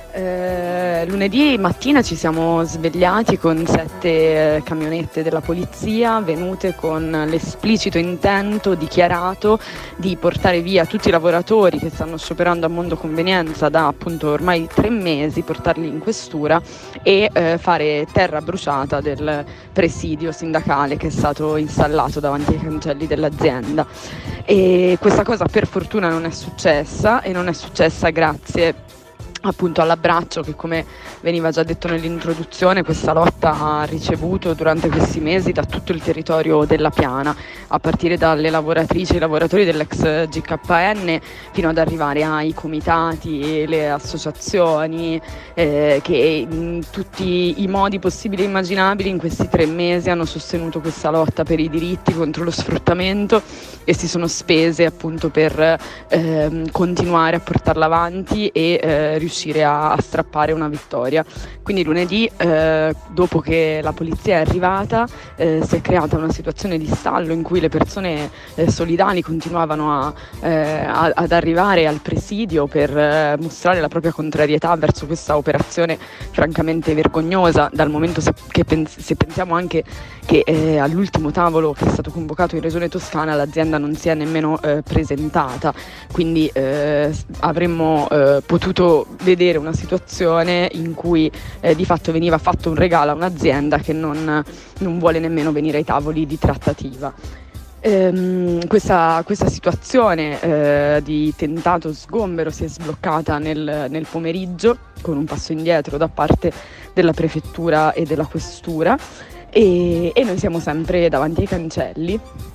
S5: Lunedì mattina ci siamo svegliati con 7 camionette della polizia venute con l'esplicito intento dichiarato di portare via tutti i lavoratori che stanno scioperando a Mondoconvenienza da appunto ormai 3 mesi, portarli in questura e fare terra bruciata del presidio sindacale che è stato installato davanti ai cancelli dell'azienda. E questa cosa per fortuna non è successa, e non è successa grazie appunto all'abbraccio che, come veniva già detto nell'introduzione, questa lotta ha ricevuto durante questi mesi da tutto il territorio della piana, a partire dalle lavoratrici e i lavoratori dell'ex GKN fino ad arrivare ai comitati e le associazioni che in tutti i modi possibili e immaginabili in questi 3 mesi hanno sostenuto questa lotta per i diritti contro lo sfruttamento e si sono spese appunto per continuare a portarla avanti e riuscire a strappare una vittoria. Quindi lunedì, dopo che la polizia è arrivata, si è creata una situazione di stallo in cui le persone solidali continuavano ad arrivare al presidio per mostrare la propria contrarietà verso questa operazione francamente vergognosa, dal momento se pensiamo anche che all'ultimo tavolo che è stato convocato in Regione Toscana l'azienda non si è nemmeno presentata, quindi avremmo potuto vedere una situazione in cui di fatto veniva fatto un regalo a un'azienda che non vuole nemmeno venire ai tavoli di trattativa. Questa situazione di tentato sgombero si è sbloccata nel pomeriggio con un passo indietro da parte della prefettura e della questura e noi siamo sempre davanti ai cancelli.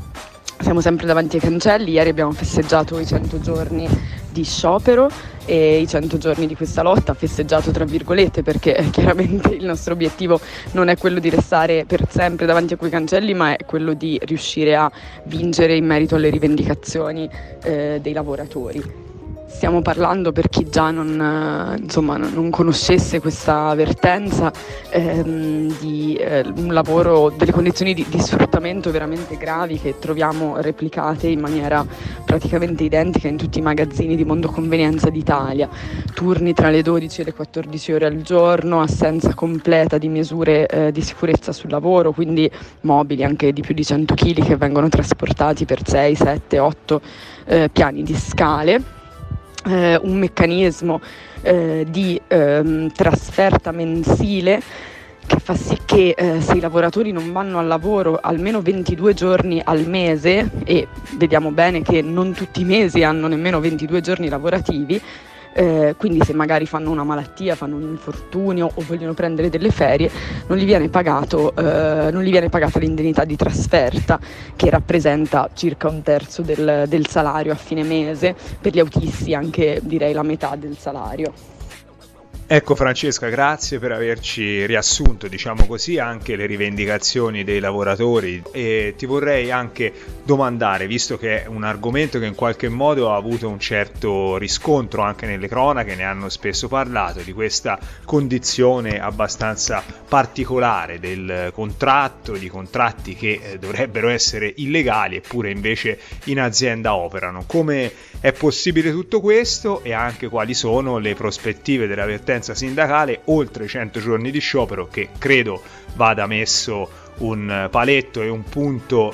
S5: Ieri abbiamo festeggiato i 100 giorni di sciopero e i 100 giorni di questa lotta, festeggiato tra virgolette perché chiaramente il nostro obiettivo non è quello di restare per sempre davanti a quei cancelli, ma è quello di riuscire a vincere in merito alle rivendicazioni dei lavoratori. Stiamo parlando, per chi già non conoscesse questa vertenza, di un lavoro, delle condizioni di sfruttamento veramente gravi che troviamo replicate in maniera praticamente identica in tutti i magazzini di Mondoconvenienza d'Italia. Turni tra le 12 e le 14 ore al giorno, assenza completa di misure di sicurezza sul lavoro, quindi mobili anche di più di 100 kg che vengono trasportati per 6, 7, 8 piani di scale. Un meccanismo di trasferta mensile che fa sì che se i lavoratori non vanno al lavoro almeno 22 giorni al mese, e vediamo bene che non tutti i mesi hanno nemmeno 22 giorni lavorativi, quindi se magari fanno una malattia, fanno un infortunio o vogliono prendere delle ferie, non gli viene pagata l'indennità di trasferta, che rappresenta circa 1/3 del salario a fine mese, per gli autisti anche direi la metà del salario.
S2: Ecco Francesca, grazie per averci riassunto, diciamo così, anche le rivendicazioni dei lavoratori, e ti vorrei anche domandare, visto che è un argomento che in qualche modo ha avuto un certo riscontro anche nelle cronache, ne hanno spesso parlato, di questa condizione abbastanza particolare del contratto, di contratti che dovrebbero essere illegali eppure invece in azienda operano. Come è possibile tutto questo e anche quali sono le prospettive della vertenza sindacale oltre 100 giorni di sciopero, che credo vada messo un paletto e un punto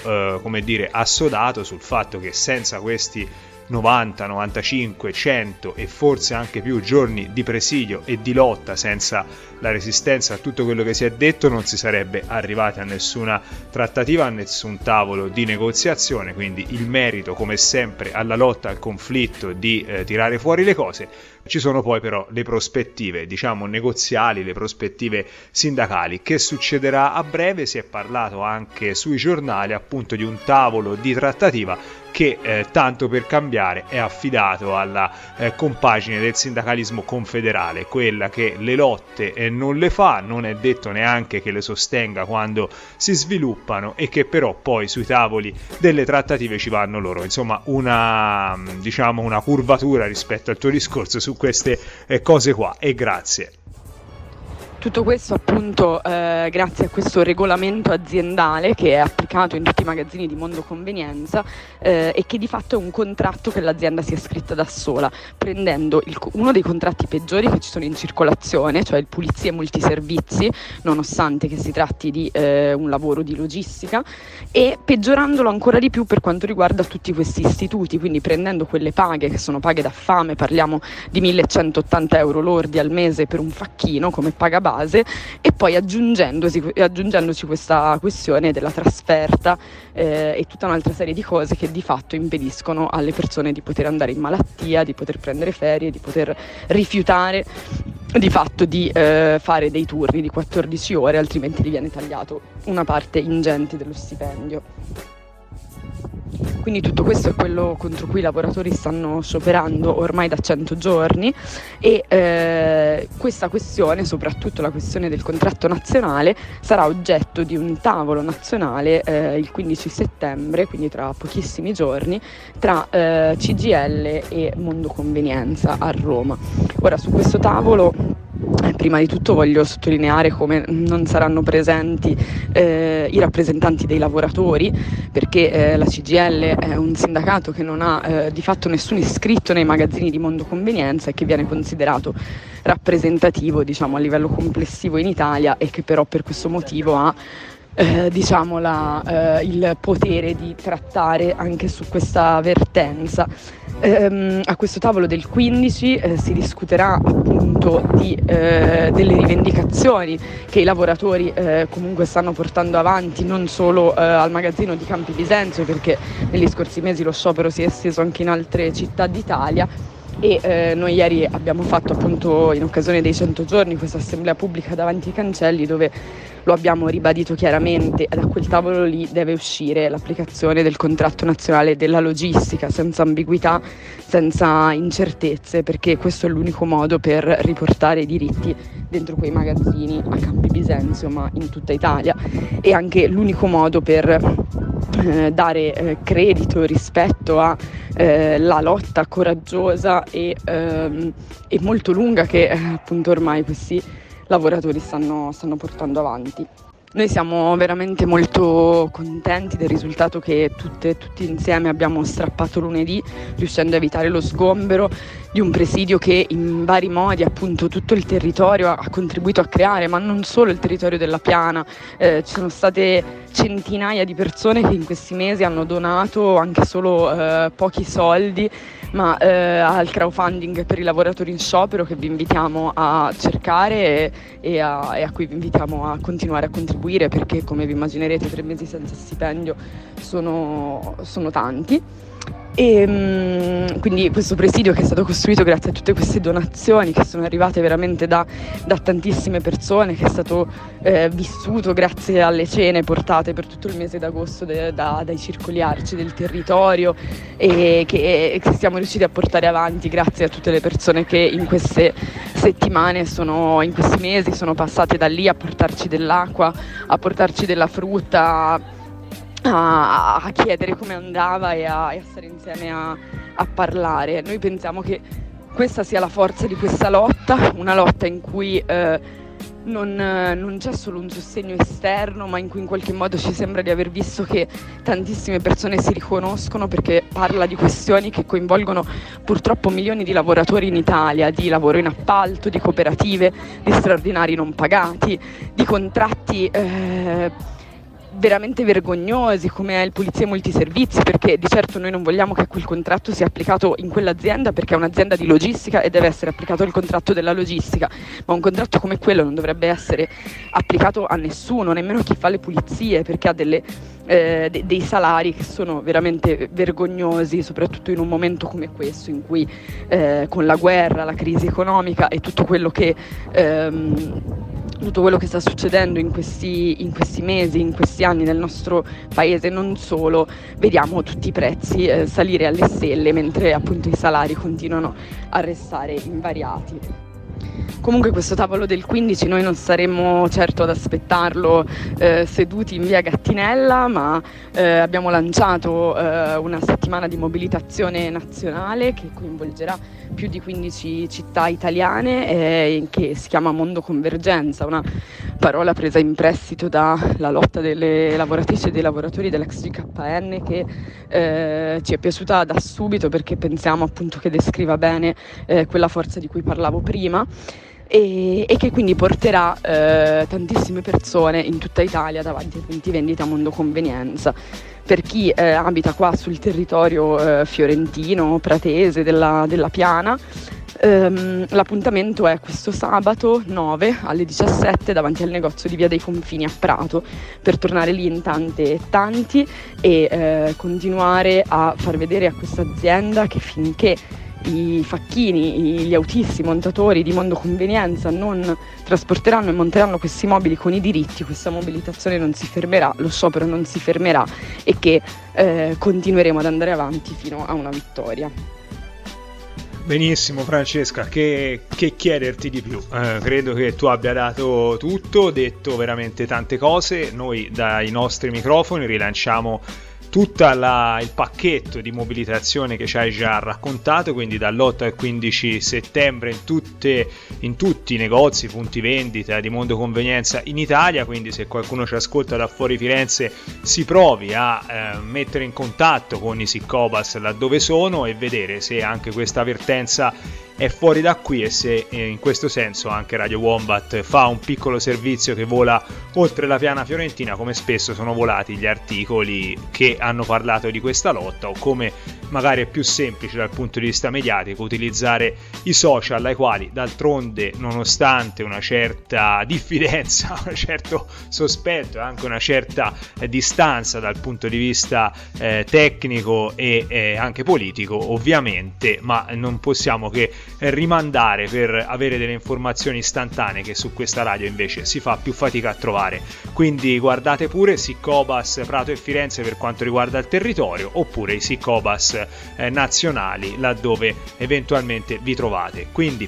S2: assodato sul fatto che senza questi 90, 95, 100 e forse anche più giorni di presidio e di lotta, senza la resistenza a tutto quello che si è detto, non si sarebbe arrivati a nessuna trattativa, a nessun tavolo di negoziazione. Quindi il merito, come sempre, alla lotta al conflitto di tirare fuori le cose. Ci sono poi però le prospettive, diciamo, negoziali, le prospettive sindacali. Che succederà a breve? Si è parlato anche sui giornali appunto di un tavolo di trattativa che tanto per cambiare è affidato alla compagine del sindacalismo confederale, quella che le lotte non le fa, non è detto neanche che le sostenga quando si sviluppano, e che però poi sui tavoli delle trattative ci vanno loro. Insomma, una curvatura rispetto al tuo discorso su queste cose qua, e grazie.
S5: Tutto questo appunto grazie a questo regolamento aziendale che è applicato in tutti i magazzini di Mondo Convenienza e che di fatto è un contratto che l'azienda si è scritta da sola, prendendo uno dei contratti peggiori che ci sono in circolazione, cioè il pulizia e multiservizi, nonostante che si tratti di un lavoro di logistica, e peggiorandolo ancora di più per quanto riguarda tutti questi istituti, quindi prendendo quelle paghe che sono paghe da fame, parliamo di 1.180 euro lordi al mese per un facchino come paga base, e poi aggiungendoci questa questione della trasferta e tutta un'altra serie di cose che di fatto impediscono alle persone di poter andare in malattia, di poter prendere ferie, di poter rifiutare di fatto di fare dei turni di 14 ore, altrimenti gli viene tagliato una parte ingente dello stipendio. Quindi tutto questo è quello contro cui i lavoratori stanno scioperando ormai da 100 giorni, e questa questione, soprattutto la questione del contratto nazionale, sarà oggetto di un tavolo nazionale il 15 settembre, quindi tra pochissimi giorni, tra CGIL e Mondo Convenienza a Roma. Ora, su questo tavolo prima di tutto voglio sottolineare come non saranno presenti i rappresentanti dei lavoratori, perché la CGIL è un sindacato che non ha di fatto nessun iscritto nei magazzini di Mondo Convenienza e che viene considerato rappresentativo, diciamo, a livello complessivo in Italia, e che però per questo motivo ha il potere di trattare anche su questa vertenza. A questo tavolo del 15 si discuterà appunto delle rivendicazioni che i lavoratori comunque stanno portando avanti, non solo al magazzino di Campi Bisenzio, perché negli scorsi mesi lo sciopero si è esteso anche in altre città d'Italia. E noi ieri abbiamo fatto appunto, in occasione dei 100 giorni, questa assemblea pubblica davanti ai cancelli, dove lo abbiamo ribadito chiaramente: da quel tavolo lì deve uscire l'applicazione del contratto nazionale della logistica, senza ambiguità, senza incertezze, perché questo è l'unico modo per riportare i diritti dentro quei magazzini a Campi Bisenzio, ma in tutta Italia, e anche l'unico modo per dare credito rispetto a la lotta coraggiosa e molto lunga che appunto ormai questi lavoratori stanno portando avanti. Noi siamo veramente molto contenti del risultato che tutti insieme abbiamo strappato lunedì, riuscendo a evitare lo sgombero di un presidio che in vari modi appunto tutto il territorio ha contribuito a creare, ma non solo il territorio della Piana. Ci sono state centinaia di persone che in questi mesi hanno donato anche solo pochi soldi, ma al crowdfunding per i lavoratori in sciopero, che vi invitiamo a cercare e a cui vi invitiamo a continuare a contribuire, perché come vi immaginerete 3 mesi senza stipendio sono tanti. E quindi questo presidio che è stato costruito grazie a tutte queste donazioni che sono arrivate veramente da tantissime persone, che è stato vissuto grazie alle cene portate per tutto il mese d'agosto dai circoli arci del territorio, e che siamo riusciti a portare avanti grazie a tutte le persone che in queste settimane in questi mesi sono passate da lì a portarci dell'acqua, a portarci della frutta, a chiedere come andava e a stare insieme a parlare. Noi pensiamo che questa sia la forza di questa lotta, una lotta in cui non c'è solo un sostegno esterno, ma in cui in qualche modo ci sembra di aver visto che tantissime persone si riconoscono, perché parla di questioni che coinvolgono purtroppo milioni di lavoratori in Italia, di lavoro in appalto, di cooperative, di straordinari non pagati, di contratti veramente vergognosi come è il Polizia Multiservizi, perché di certo noi non vogliamo che quel contratto sia applicato in quell'azienda, perché è un'azienda di logistica e deve essere applicato il contratto della logistica, ma un contratto come quello non dovrebbe essere applicato a nessuno, nemmeno a chi fa le pulizie, perché ha dei salari che sono veramente vergognosi, soprattutto in un momento come questo in cui con la guerra, la crisi economica e tutto quello che sta succedendo in questi mesi, in questi anni nel nostro paese, non solo, vediamo tutti i prezzi salire alle stelle, mentre appunto i salari continuano a restare invariati. Comunque questo tavolo del 15 noi non saremo certo ad aspettarlo seduti in via Gattinella, ma abbiamo lanciato una settimana di mobilitazione nazionale che coinvolgerà più di 15 città italiane, che si chiama Mondo Convergenza, una parola presa in prestito dalla lotta delle lavoratrici e dei lavoratori dell'ex GKN, che ci è piaciuta da subito perché pensiamo appunto che descriva bene quella forza di cui parlavo prima, e che quindi porterà tantissime persone in tutta Italia davanti ai punti vendita Mondo Convenienza. Per chi abita qua sul territorio fiorentino, pratese, della Piana, l'appuntamento è questo sabato 9 alle 17 davanti al negozio di Via dei Confini a Prato, per tornare lì in tante e tanti e continuare a far vedere a questa azienda che finché i facchini, gli autisti, i montatori di Mondo Convenienza non trasporteranno e monteranno questi mobili con i diritti, questa mobilitazione non si fermerà, lo sciopero non si fermerà, e che continueremo ad andare avanti fino a una vittoria.
S2: Benissimo Francesca, che chiederti di più? Credo che tu abbia dato tutto, detto veramente tante cose. Noi dai nostri microfoni rilanciamo tutto il pacchetto di mobilitazione che ci hai già raccontato, quindi dall'8 al 15 settembre in tutti i negozi, punti vendita di Mondo Convenienza in Italia. Quindi se qualcuno ci ascolta da fuori Firenze, si provi a mettere in contatto con i Siccobas laddove sono e vedere se anche questa avvertenza è fuori da qui, e se in questo senso anche Radio Wombat fa un piccolo servizio che vola oltre la piana fiorentina, come spesso sono volati gli articoli che hanno parlato di questa lotta, o come magari è più semplice dal punto di vista mediatico utilizzare i social, ai quali d'altronde, nonostante una certa diffidenza, un certo sospetto e anche una certa distanza dal punto di vista tecnico e anche politico ovviamente, ma non possiamo che rimandare per avere delle informazioni istantanee che su questa radio invece si fa più fatica a trovare. Quindi guardate pure Siccobas Prato e Firenze per quanto riguarda il territorio, oppure i Siccobas nazionali laddove eventualmente vi trovate. Quindi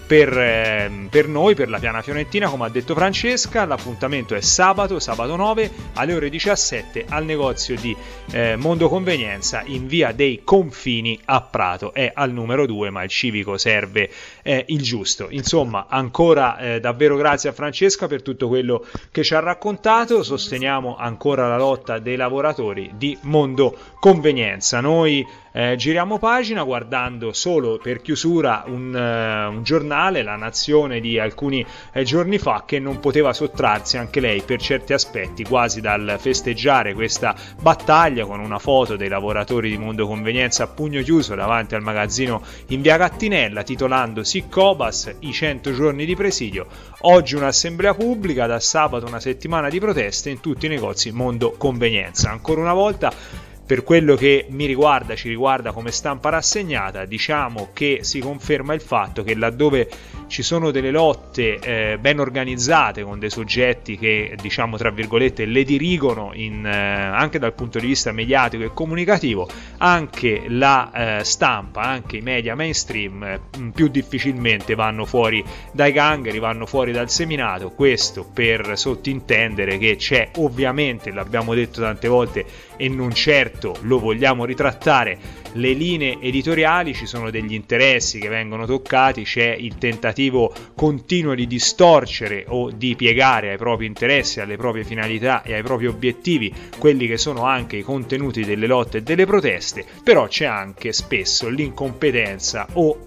S2: per noi, per la piana fiorentina, come ha detto Francesca, l'appuntamento è sabato 9 alle ore 17 al negozio di Mondo Convenienza in via dei Confini a Prato. È al numero 2, ma il civico serve il giusto. Insomma, ancora davvero grazie a Francesca per tutto quello che ci ha raccontato. Sosteniamo ancora la lotta dei lavoratori di Mondo Convenienza. Noi giriamo pagina guardando solo per chiusura un giornale, La Nazione, di alcuni giorni fa, che non poteva sottrarsi anche lei per certi aspetti quasi dal festeggiare questa battaglia con una foto dei lavoratori di Mondo Convenienza a pugno chiuso davanti al magazzino in via Gattinella, titolando Siccobas, i 100 giorni di presidio. Oggi un'assemblea pubblica, da sabato una settimana di proteste in tutti i negozi Mondo Convenienza. Ancora una volta per quello che mi riguarda, ci riguarda come Stampa Rassegnata, diciamo che si conferma il fatto che laddove ci sono delle lotte ben organizzate, con dei soggetti che, diciamo tra virgolette, le dirigono anche dal punto di vista mediatico e comunicativo, anche la stampa, anche i media mainstream più difficilmente vanno fuori dai gangheri, vanno fuori dal seminato. Questo per sottintendere che c'è, ovviamente, l'abbiamo detto tante volte e non certo lo vogliamo ritrattare, le linee editoriali, ci sono degli interessi che vengono toccati, c'è il tentativo continuo di distorcere o di piegare ai propri interessi, alle proprie finalità e ai propri obiettivi quelli che sono anche i contenuti delle lotte e delle proteste, però c'è anche spesso l'incompetenza o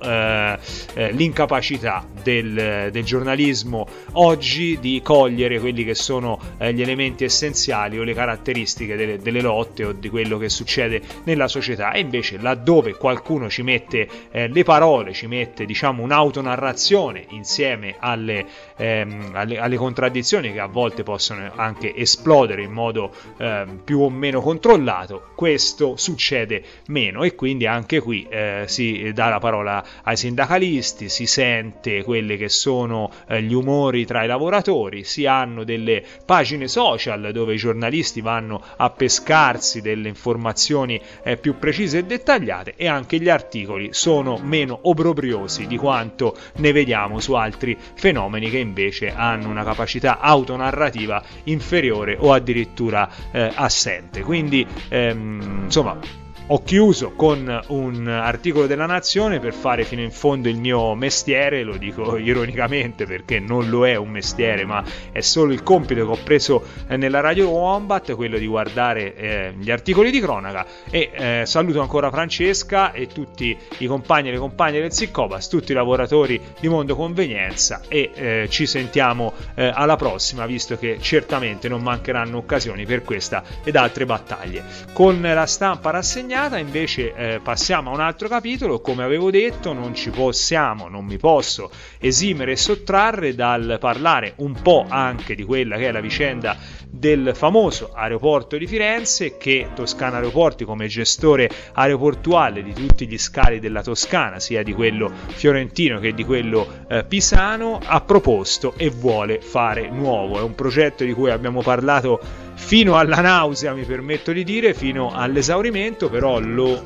S2: l'incapacità del giornalismo oggi di cogliere quelli che sono gli elementi essenziali o le caratteristiche delle lotte o di quello che succede nella società. E invece laddove qualcuno ci mette le parole, ci mette, diciamo, un'autonarrazione insieme alle contraddizioni che a volte possono anche esplodere in modo più o meno controllato, questo succede meno, e quindi anche qui si dà la parola ai sindacalisti, si sente quelle che sono gli umori tra i lavoratori, si hanno delle pagine social dove i giornalisti vanno a pescarsi delle informazioni più precise e dettagliate, e anche gli articoli sono meno obbrobriosi di quanto ne vediamo su altri fenomeni che invece hanno una capacità autonarrativa inferiore o addirittura assente. Quindi insomma, ho chiuso con un articolo della Nazione per fare fino in fondo il mio mestiere, lo dico ironicamente perché non lo è un mestiere, ma è solo il compito che ho preso nella Radio Wombat, quello di guardare gli articoli di cronaca, e saluto ancora Francesca e tutti i compagni e le compagne del Siccobas, tutti i lavoratori di Mondo Convenienza, e ci sentiamo alla prossima, visto che certamente non mancheranno occasioni per questa ed altre battaglie. Con la Stampa Rassegnata invece passiamo a un altro capitolo. Come avevo detto, non mi posso esimere e sottrarre dal parlare un po' anche di quella che è la vicenda del famoso aeroporto di Firenze, che Toscana Aeroporti, come gestore aeroportuale di tutti gli scali della Toscana, sia di quello fiorentino che di quello pisano, ha proposto e vuole fare nuovo. È un progetto di cui abbiamo parlato fino alla nausea, mi permetto di dire, fino all'esaurimento, però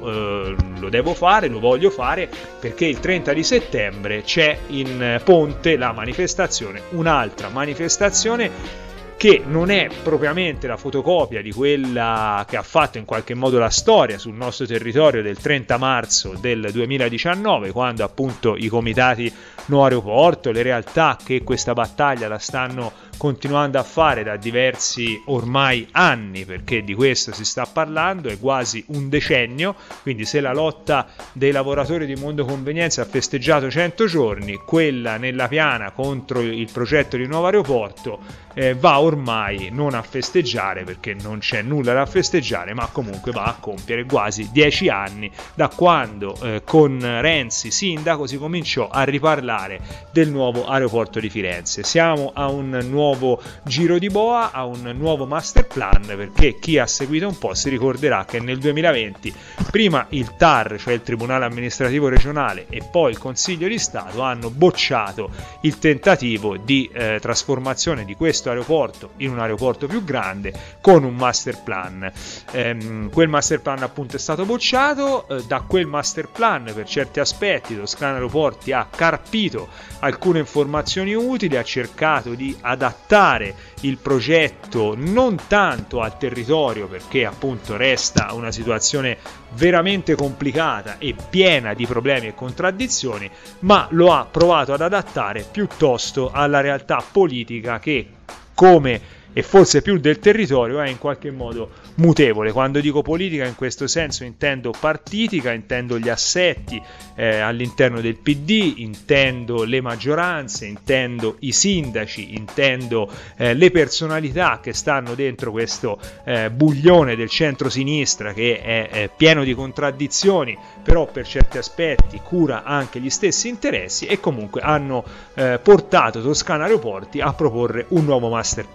S2: lo devo fare, lo voglio fare, perché il 30 di settembre c'è in Ponte la manifestazione, un'altra manifestazione che non è propriamente la fotocopia di quella che ha fatto in qualche modo la storia sul nostro territorio del 30 marzo del 2019, quando appunto i comitati No Aeroporto, le realtà che questa battaglia la stanno continuando a fare da diversi ormai anni, perché di questo si sta parlando, è quasi un decennio. Quindi se la lotta dei lavoratori di Mondo Convenienza ha festeggiato 100 giorni, quella nella Piana contro il progetto di nuovo aeroporto va ormai non a festeggiare, perché non c'è nulla da festeggiare, ma comunque va a compiere quasi 10 anni da quando con Renzi sindaco si cominciò a riparlare del nuovo aeroporto di Firenze. Siamo a un nuovo giro di boa, a un nuovo master plan, perché chi ha seguito un po' si ricorderà che nel 2020 prima il TAR, cioè il Tribunale Amministrativo Regionale, e poi il Consiglio di Stato hanno bocciato il tentativo di trasformazione di questo aeroporto in un aeroporto più grande con un master plan. Quel master plan appunto è stato bocciato. Da quel master plan, per certi aspetti, Toscana Aeroporti ha carpito alcune informazioni utili, ha cercato di adattare il progetto non tanto al territorio, perché appunto resta una situazione veramente complicata e piena di problemi e contraddizioni, ma lo ha provato ad adattare piuttosto alla realtà politica che, come e forse più del territorio, è in qualche modo mutevole. Quando dico politica in questo senso intendo partitica, intendo gli assetti all'interno del PD, intendo le maggioranze, intendo i sindaci, intendo le personalità che stanno dentro questo buglione del centro-sinistra che è pieno di contraddizioni, però per certi aspetti cura anche gli stessi interessi, e comunque hanno portato Toscana Aeroporti a proporre un nuovo master plan.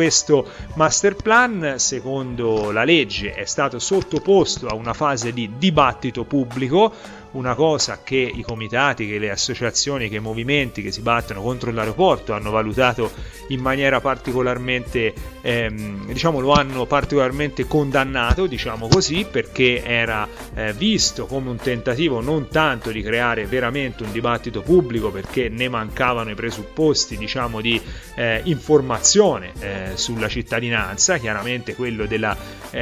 S2: questo master plan, secondo la legge, è stato sottoposto a una fase di dibattito pubblico, una cosa che i comitati, che le associazioni, che i movimenti che si battono contro l'aeroporto hanno valutato in maniera particolarmente, lo hanno particolarmente condannato, diciamo così, perché era visto come un tentativo non tanto di creare veramente un dibattito pubblico, perché ne mancavano i presupposti, diciamo, di informazione sulla cittadinanza, chiaramente quello della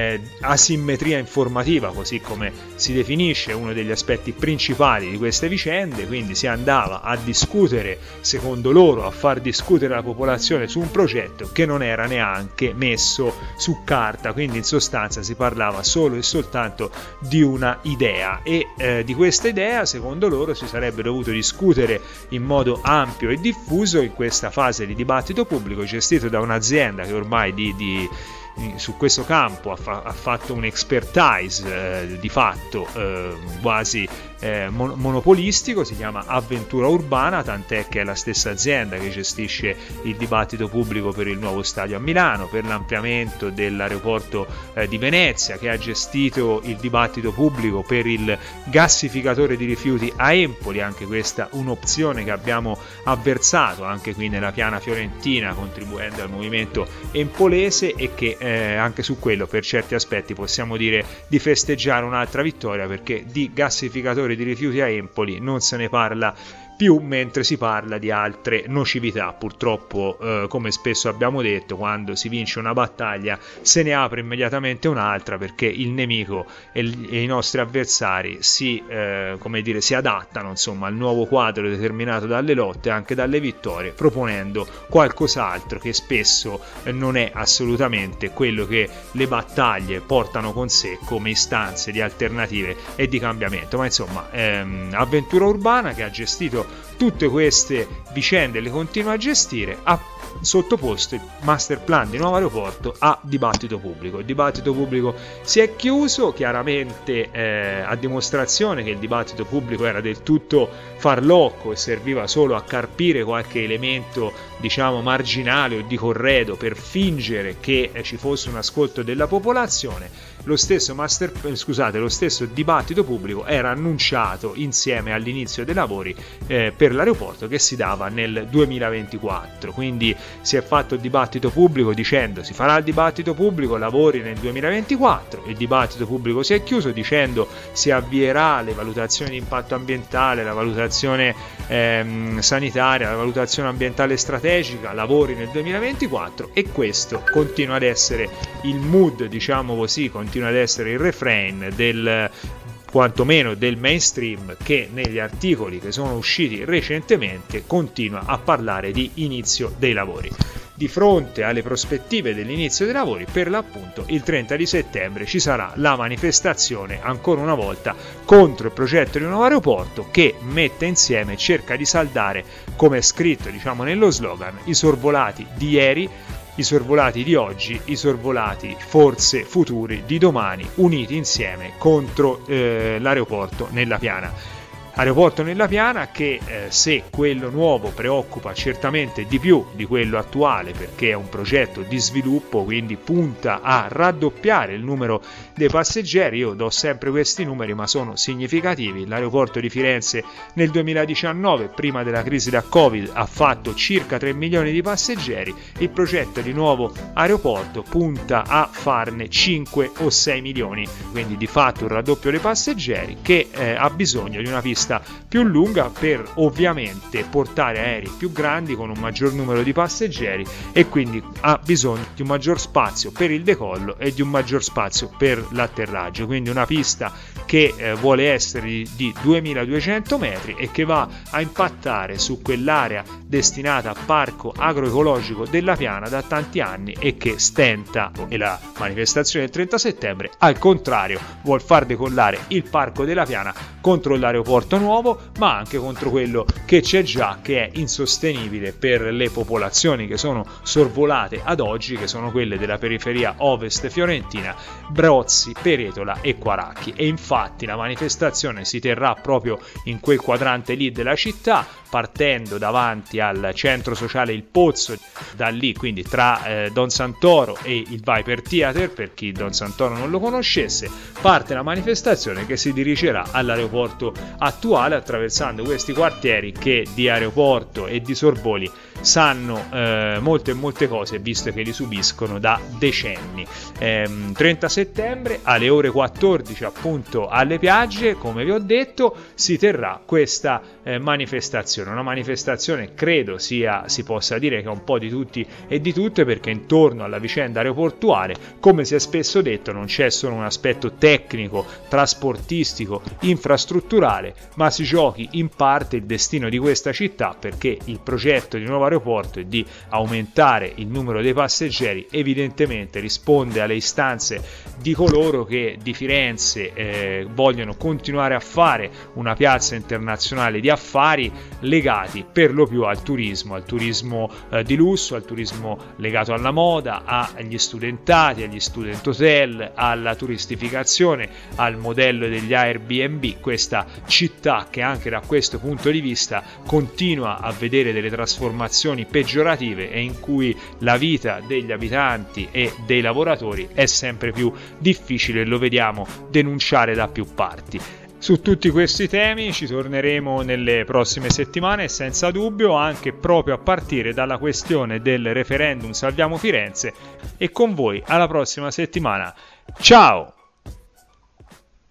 S2: asimmetria informativa, così come si definisce, uno degli aspetti principali di queste vicende. Quindi si andava a discutere, secondo loro, a far discutere la popolazione su un progetto che non era neanche messo su carta, quindi in sostanza si parlava solo e soltanto di una idea, e di questa idea, secondo loro, si sarebbe dovuto discutere in modo ampio e diffuso in questa fase di dibattito pubblico gestito da un'azienda che ormai su questo campo ha fatto un expertise di fatto quasi monopolistico. Si chiama Avventura Urbana, tant'è che è la stessa azienda che gestisce il dibattito pubblico per il nuovo stadio a Milano, per l'ampliamento dell'aeroporto di Venezia, che ha gestito il dibattito pubblico per il gassificatore di rifiuti a Empoli, anche questa un'opzione che abbiamo avversato anche qui nella piana fiorentina, contribuendo al movimento empolese, e che anche su quello per certi aspetti possiamo dire di festeggiare un'altra vittoria, perché di gassificatori di rifiuti a Empoli non se ne parla più, mentre si parla di altre nocività. Purtroppo, come spesso abbiamo detto, quando si vince una battaglia se ne apre immediatamente un'altra, perché il nemico e i nostri avversari si adattano, insomma, al nuovo quadro determinato dalle lotte, anche dalle vittorie, proponendo qualcos'altro che spesso non è assolutamente quello che le battaglie portano con sé come istanze di alternative e di cambiamento. Ma insomma, Avventura Urbana, che ha gestito tutte queste vicende, le continua a gestire, ha sottoposto il master plan di nuovo aeroporto a dibattito pubblico. Il dibattito pubblico si è chiuso, chiaramente a dimostrazione che il dibattito pubblico era del tutto farlocco e serviva solo a carpire qualche elemento, diciamo, marginale o di corredo per fingere che ci fosse un ascolto della popolazione. Lo stesso dibattito pubblico era annunciato insieme all'inizio dei lavori per l'aeroporto, che si dava nel 2024. Quindi si è fatto il dibattito pubblico dicendo si farà il dibattito pubblico, lavori nel 2024. Il dibattito pubblico si è chiuso dicendo si avvierà le valutazioni di impatto ambientale, la valutazione sanitaria, la valutazione ambientale strategica, lavori nel 2024, e questo continua ad essere il mood, diciamo così, continua ad essere il refrain quantomeno del mainstream, che negli articoli che sono usciti recentemente continua a parlare di inizio dei lavori. Di fronte alle prospettive dell'inizio dei lavori, per l'appunto il 30 di settembre ci sarà la manifestazione, ancora una volta, contro il progetto di un nuovo aeroporto, che mette insieme e cerca di saldare, come è scritto, diciamo, nello slogan, i sorvolati di ieri, i sorvolati di oggi, i sorvolati forse futuri di domani, uniti insieme contro l'aeroporto nella Piana. Aeroporto nella Piana che se quello nuovo preoccupa certamente di più di quello attuale, perché è un progetto di sviluppo, quindi punta a raddoppiare il numero dei passeggeri. Io do sempre questi numeri, ma sono significativi. L'aeroporto di Firenze nel 2019, prima della crisi da Covid, ha fatto circa 3 milioni di passeggeri. Il progetto di nuovo aeroporto punta a farne 5 o 6 milioni, quindi di fatto un raddoppio dei passeggeri, che ha bisogno di una pista più lunga per ovviamente portare aerei più grandi con un maggior numero di passeggeri, e quindi ha bisogno di un maggior spazio per il decollo e di un maggior spazio per l'atterraggio. Quindi una pista che vuole essere di 2200 metri e che va a impattare su quell'area destinata a parco agroecologico della Piana da tanti anni e che stenta, e la manifestazione del 30 settembre al contrario vuol far decollare il parco della Piana contro l'aeroporto trasporto nuovo, ma anche contro quello che c'è già, che è insostenibile per le popolazioni che sono sorvolate ad oggi, che sono quelle della periferia ovest fiorentina, Brozzi, Peretola e Quaracchi. E infatti la manifestazione si terrà proprio in quel quadrante lì della città, partendo davanti al centro sociale Il Pozzo, da lì quindi tra Don Santoro e il Viper Theater, per chi Don Santoro non lo conoscesse, parte la manifestazione che si dirigerà all'aeroporto attuale, attraversando questi quartieri che di aeroporto e di Sorboli sanno molte cose, visto che li subiscono da decenni. 30 settembre alle ore 14 appunto alle Piagge, come vi ho detto, si terrà questa manifestazione, una manifestazione credo si possa dire che è un po' di tutti e di tutte, perché intorno alla vicenda aeroportuale, come si è spesso detto, non c'è solo un aspetto tecnico, trasportistico, infrastrutturale, ma si giochi in parte il destino di questa città, perché il progetto di nuovo aeroporto e di aumentare il numero dei passeggeri evidentemente risponde alle istanze di coloro che di Firenze vogliono continuare a fare una piazza internazionale di affari legati per lo più al turismo di lusso, al turismo legato alla moda, agli studentati, agli student hotel, alla turistificazione, al modello degli Airbnb. Questa città che anche da questo punto di vista continua a vedere delle trasformazioni peggiorative e in cui la vita degli abitanti e dei lavoratori è sempre più difficile, lo vediamo denunciare da più parti. Su tutti questi temi ci torneremo nelle prossime settimane, senza dubbio, anche proprio a partire dalla questione del referendum Salviamo Firenze, e con voi alla prossima settimana. Ciao!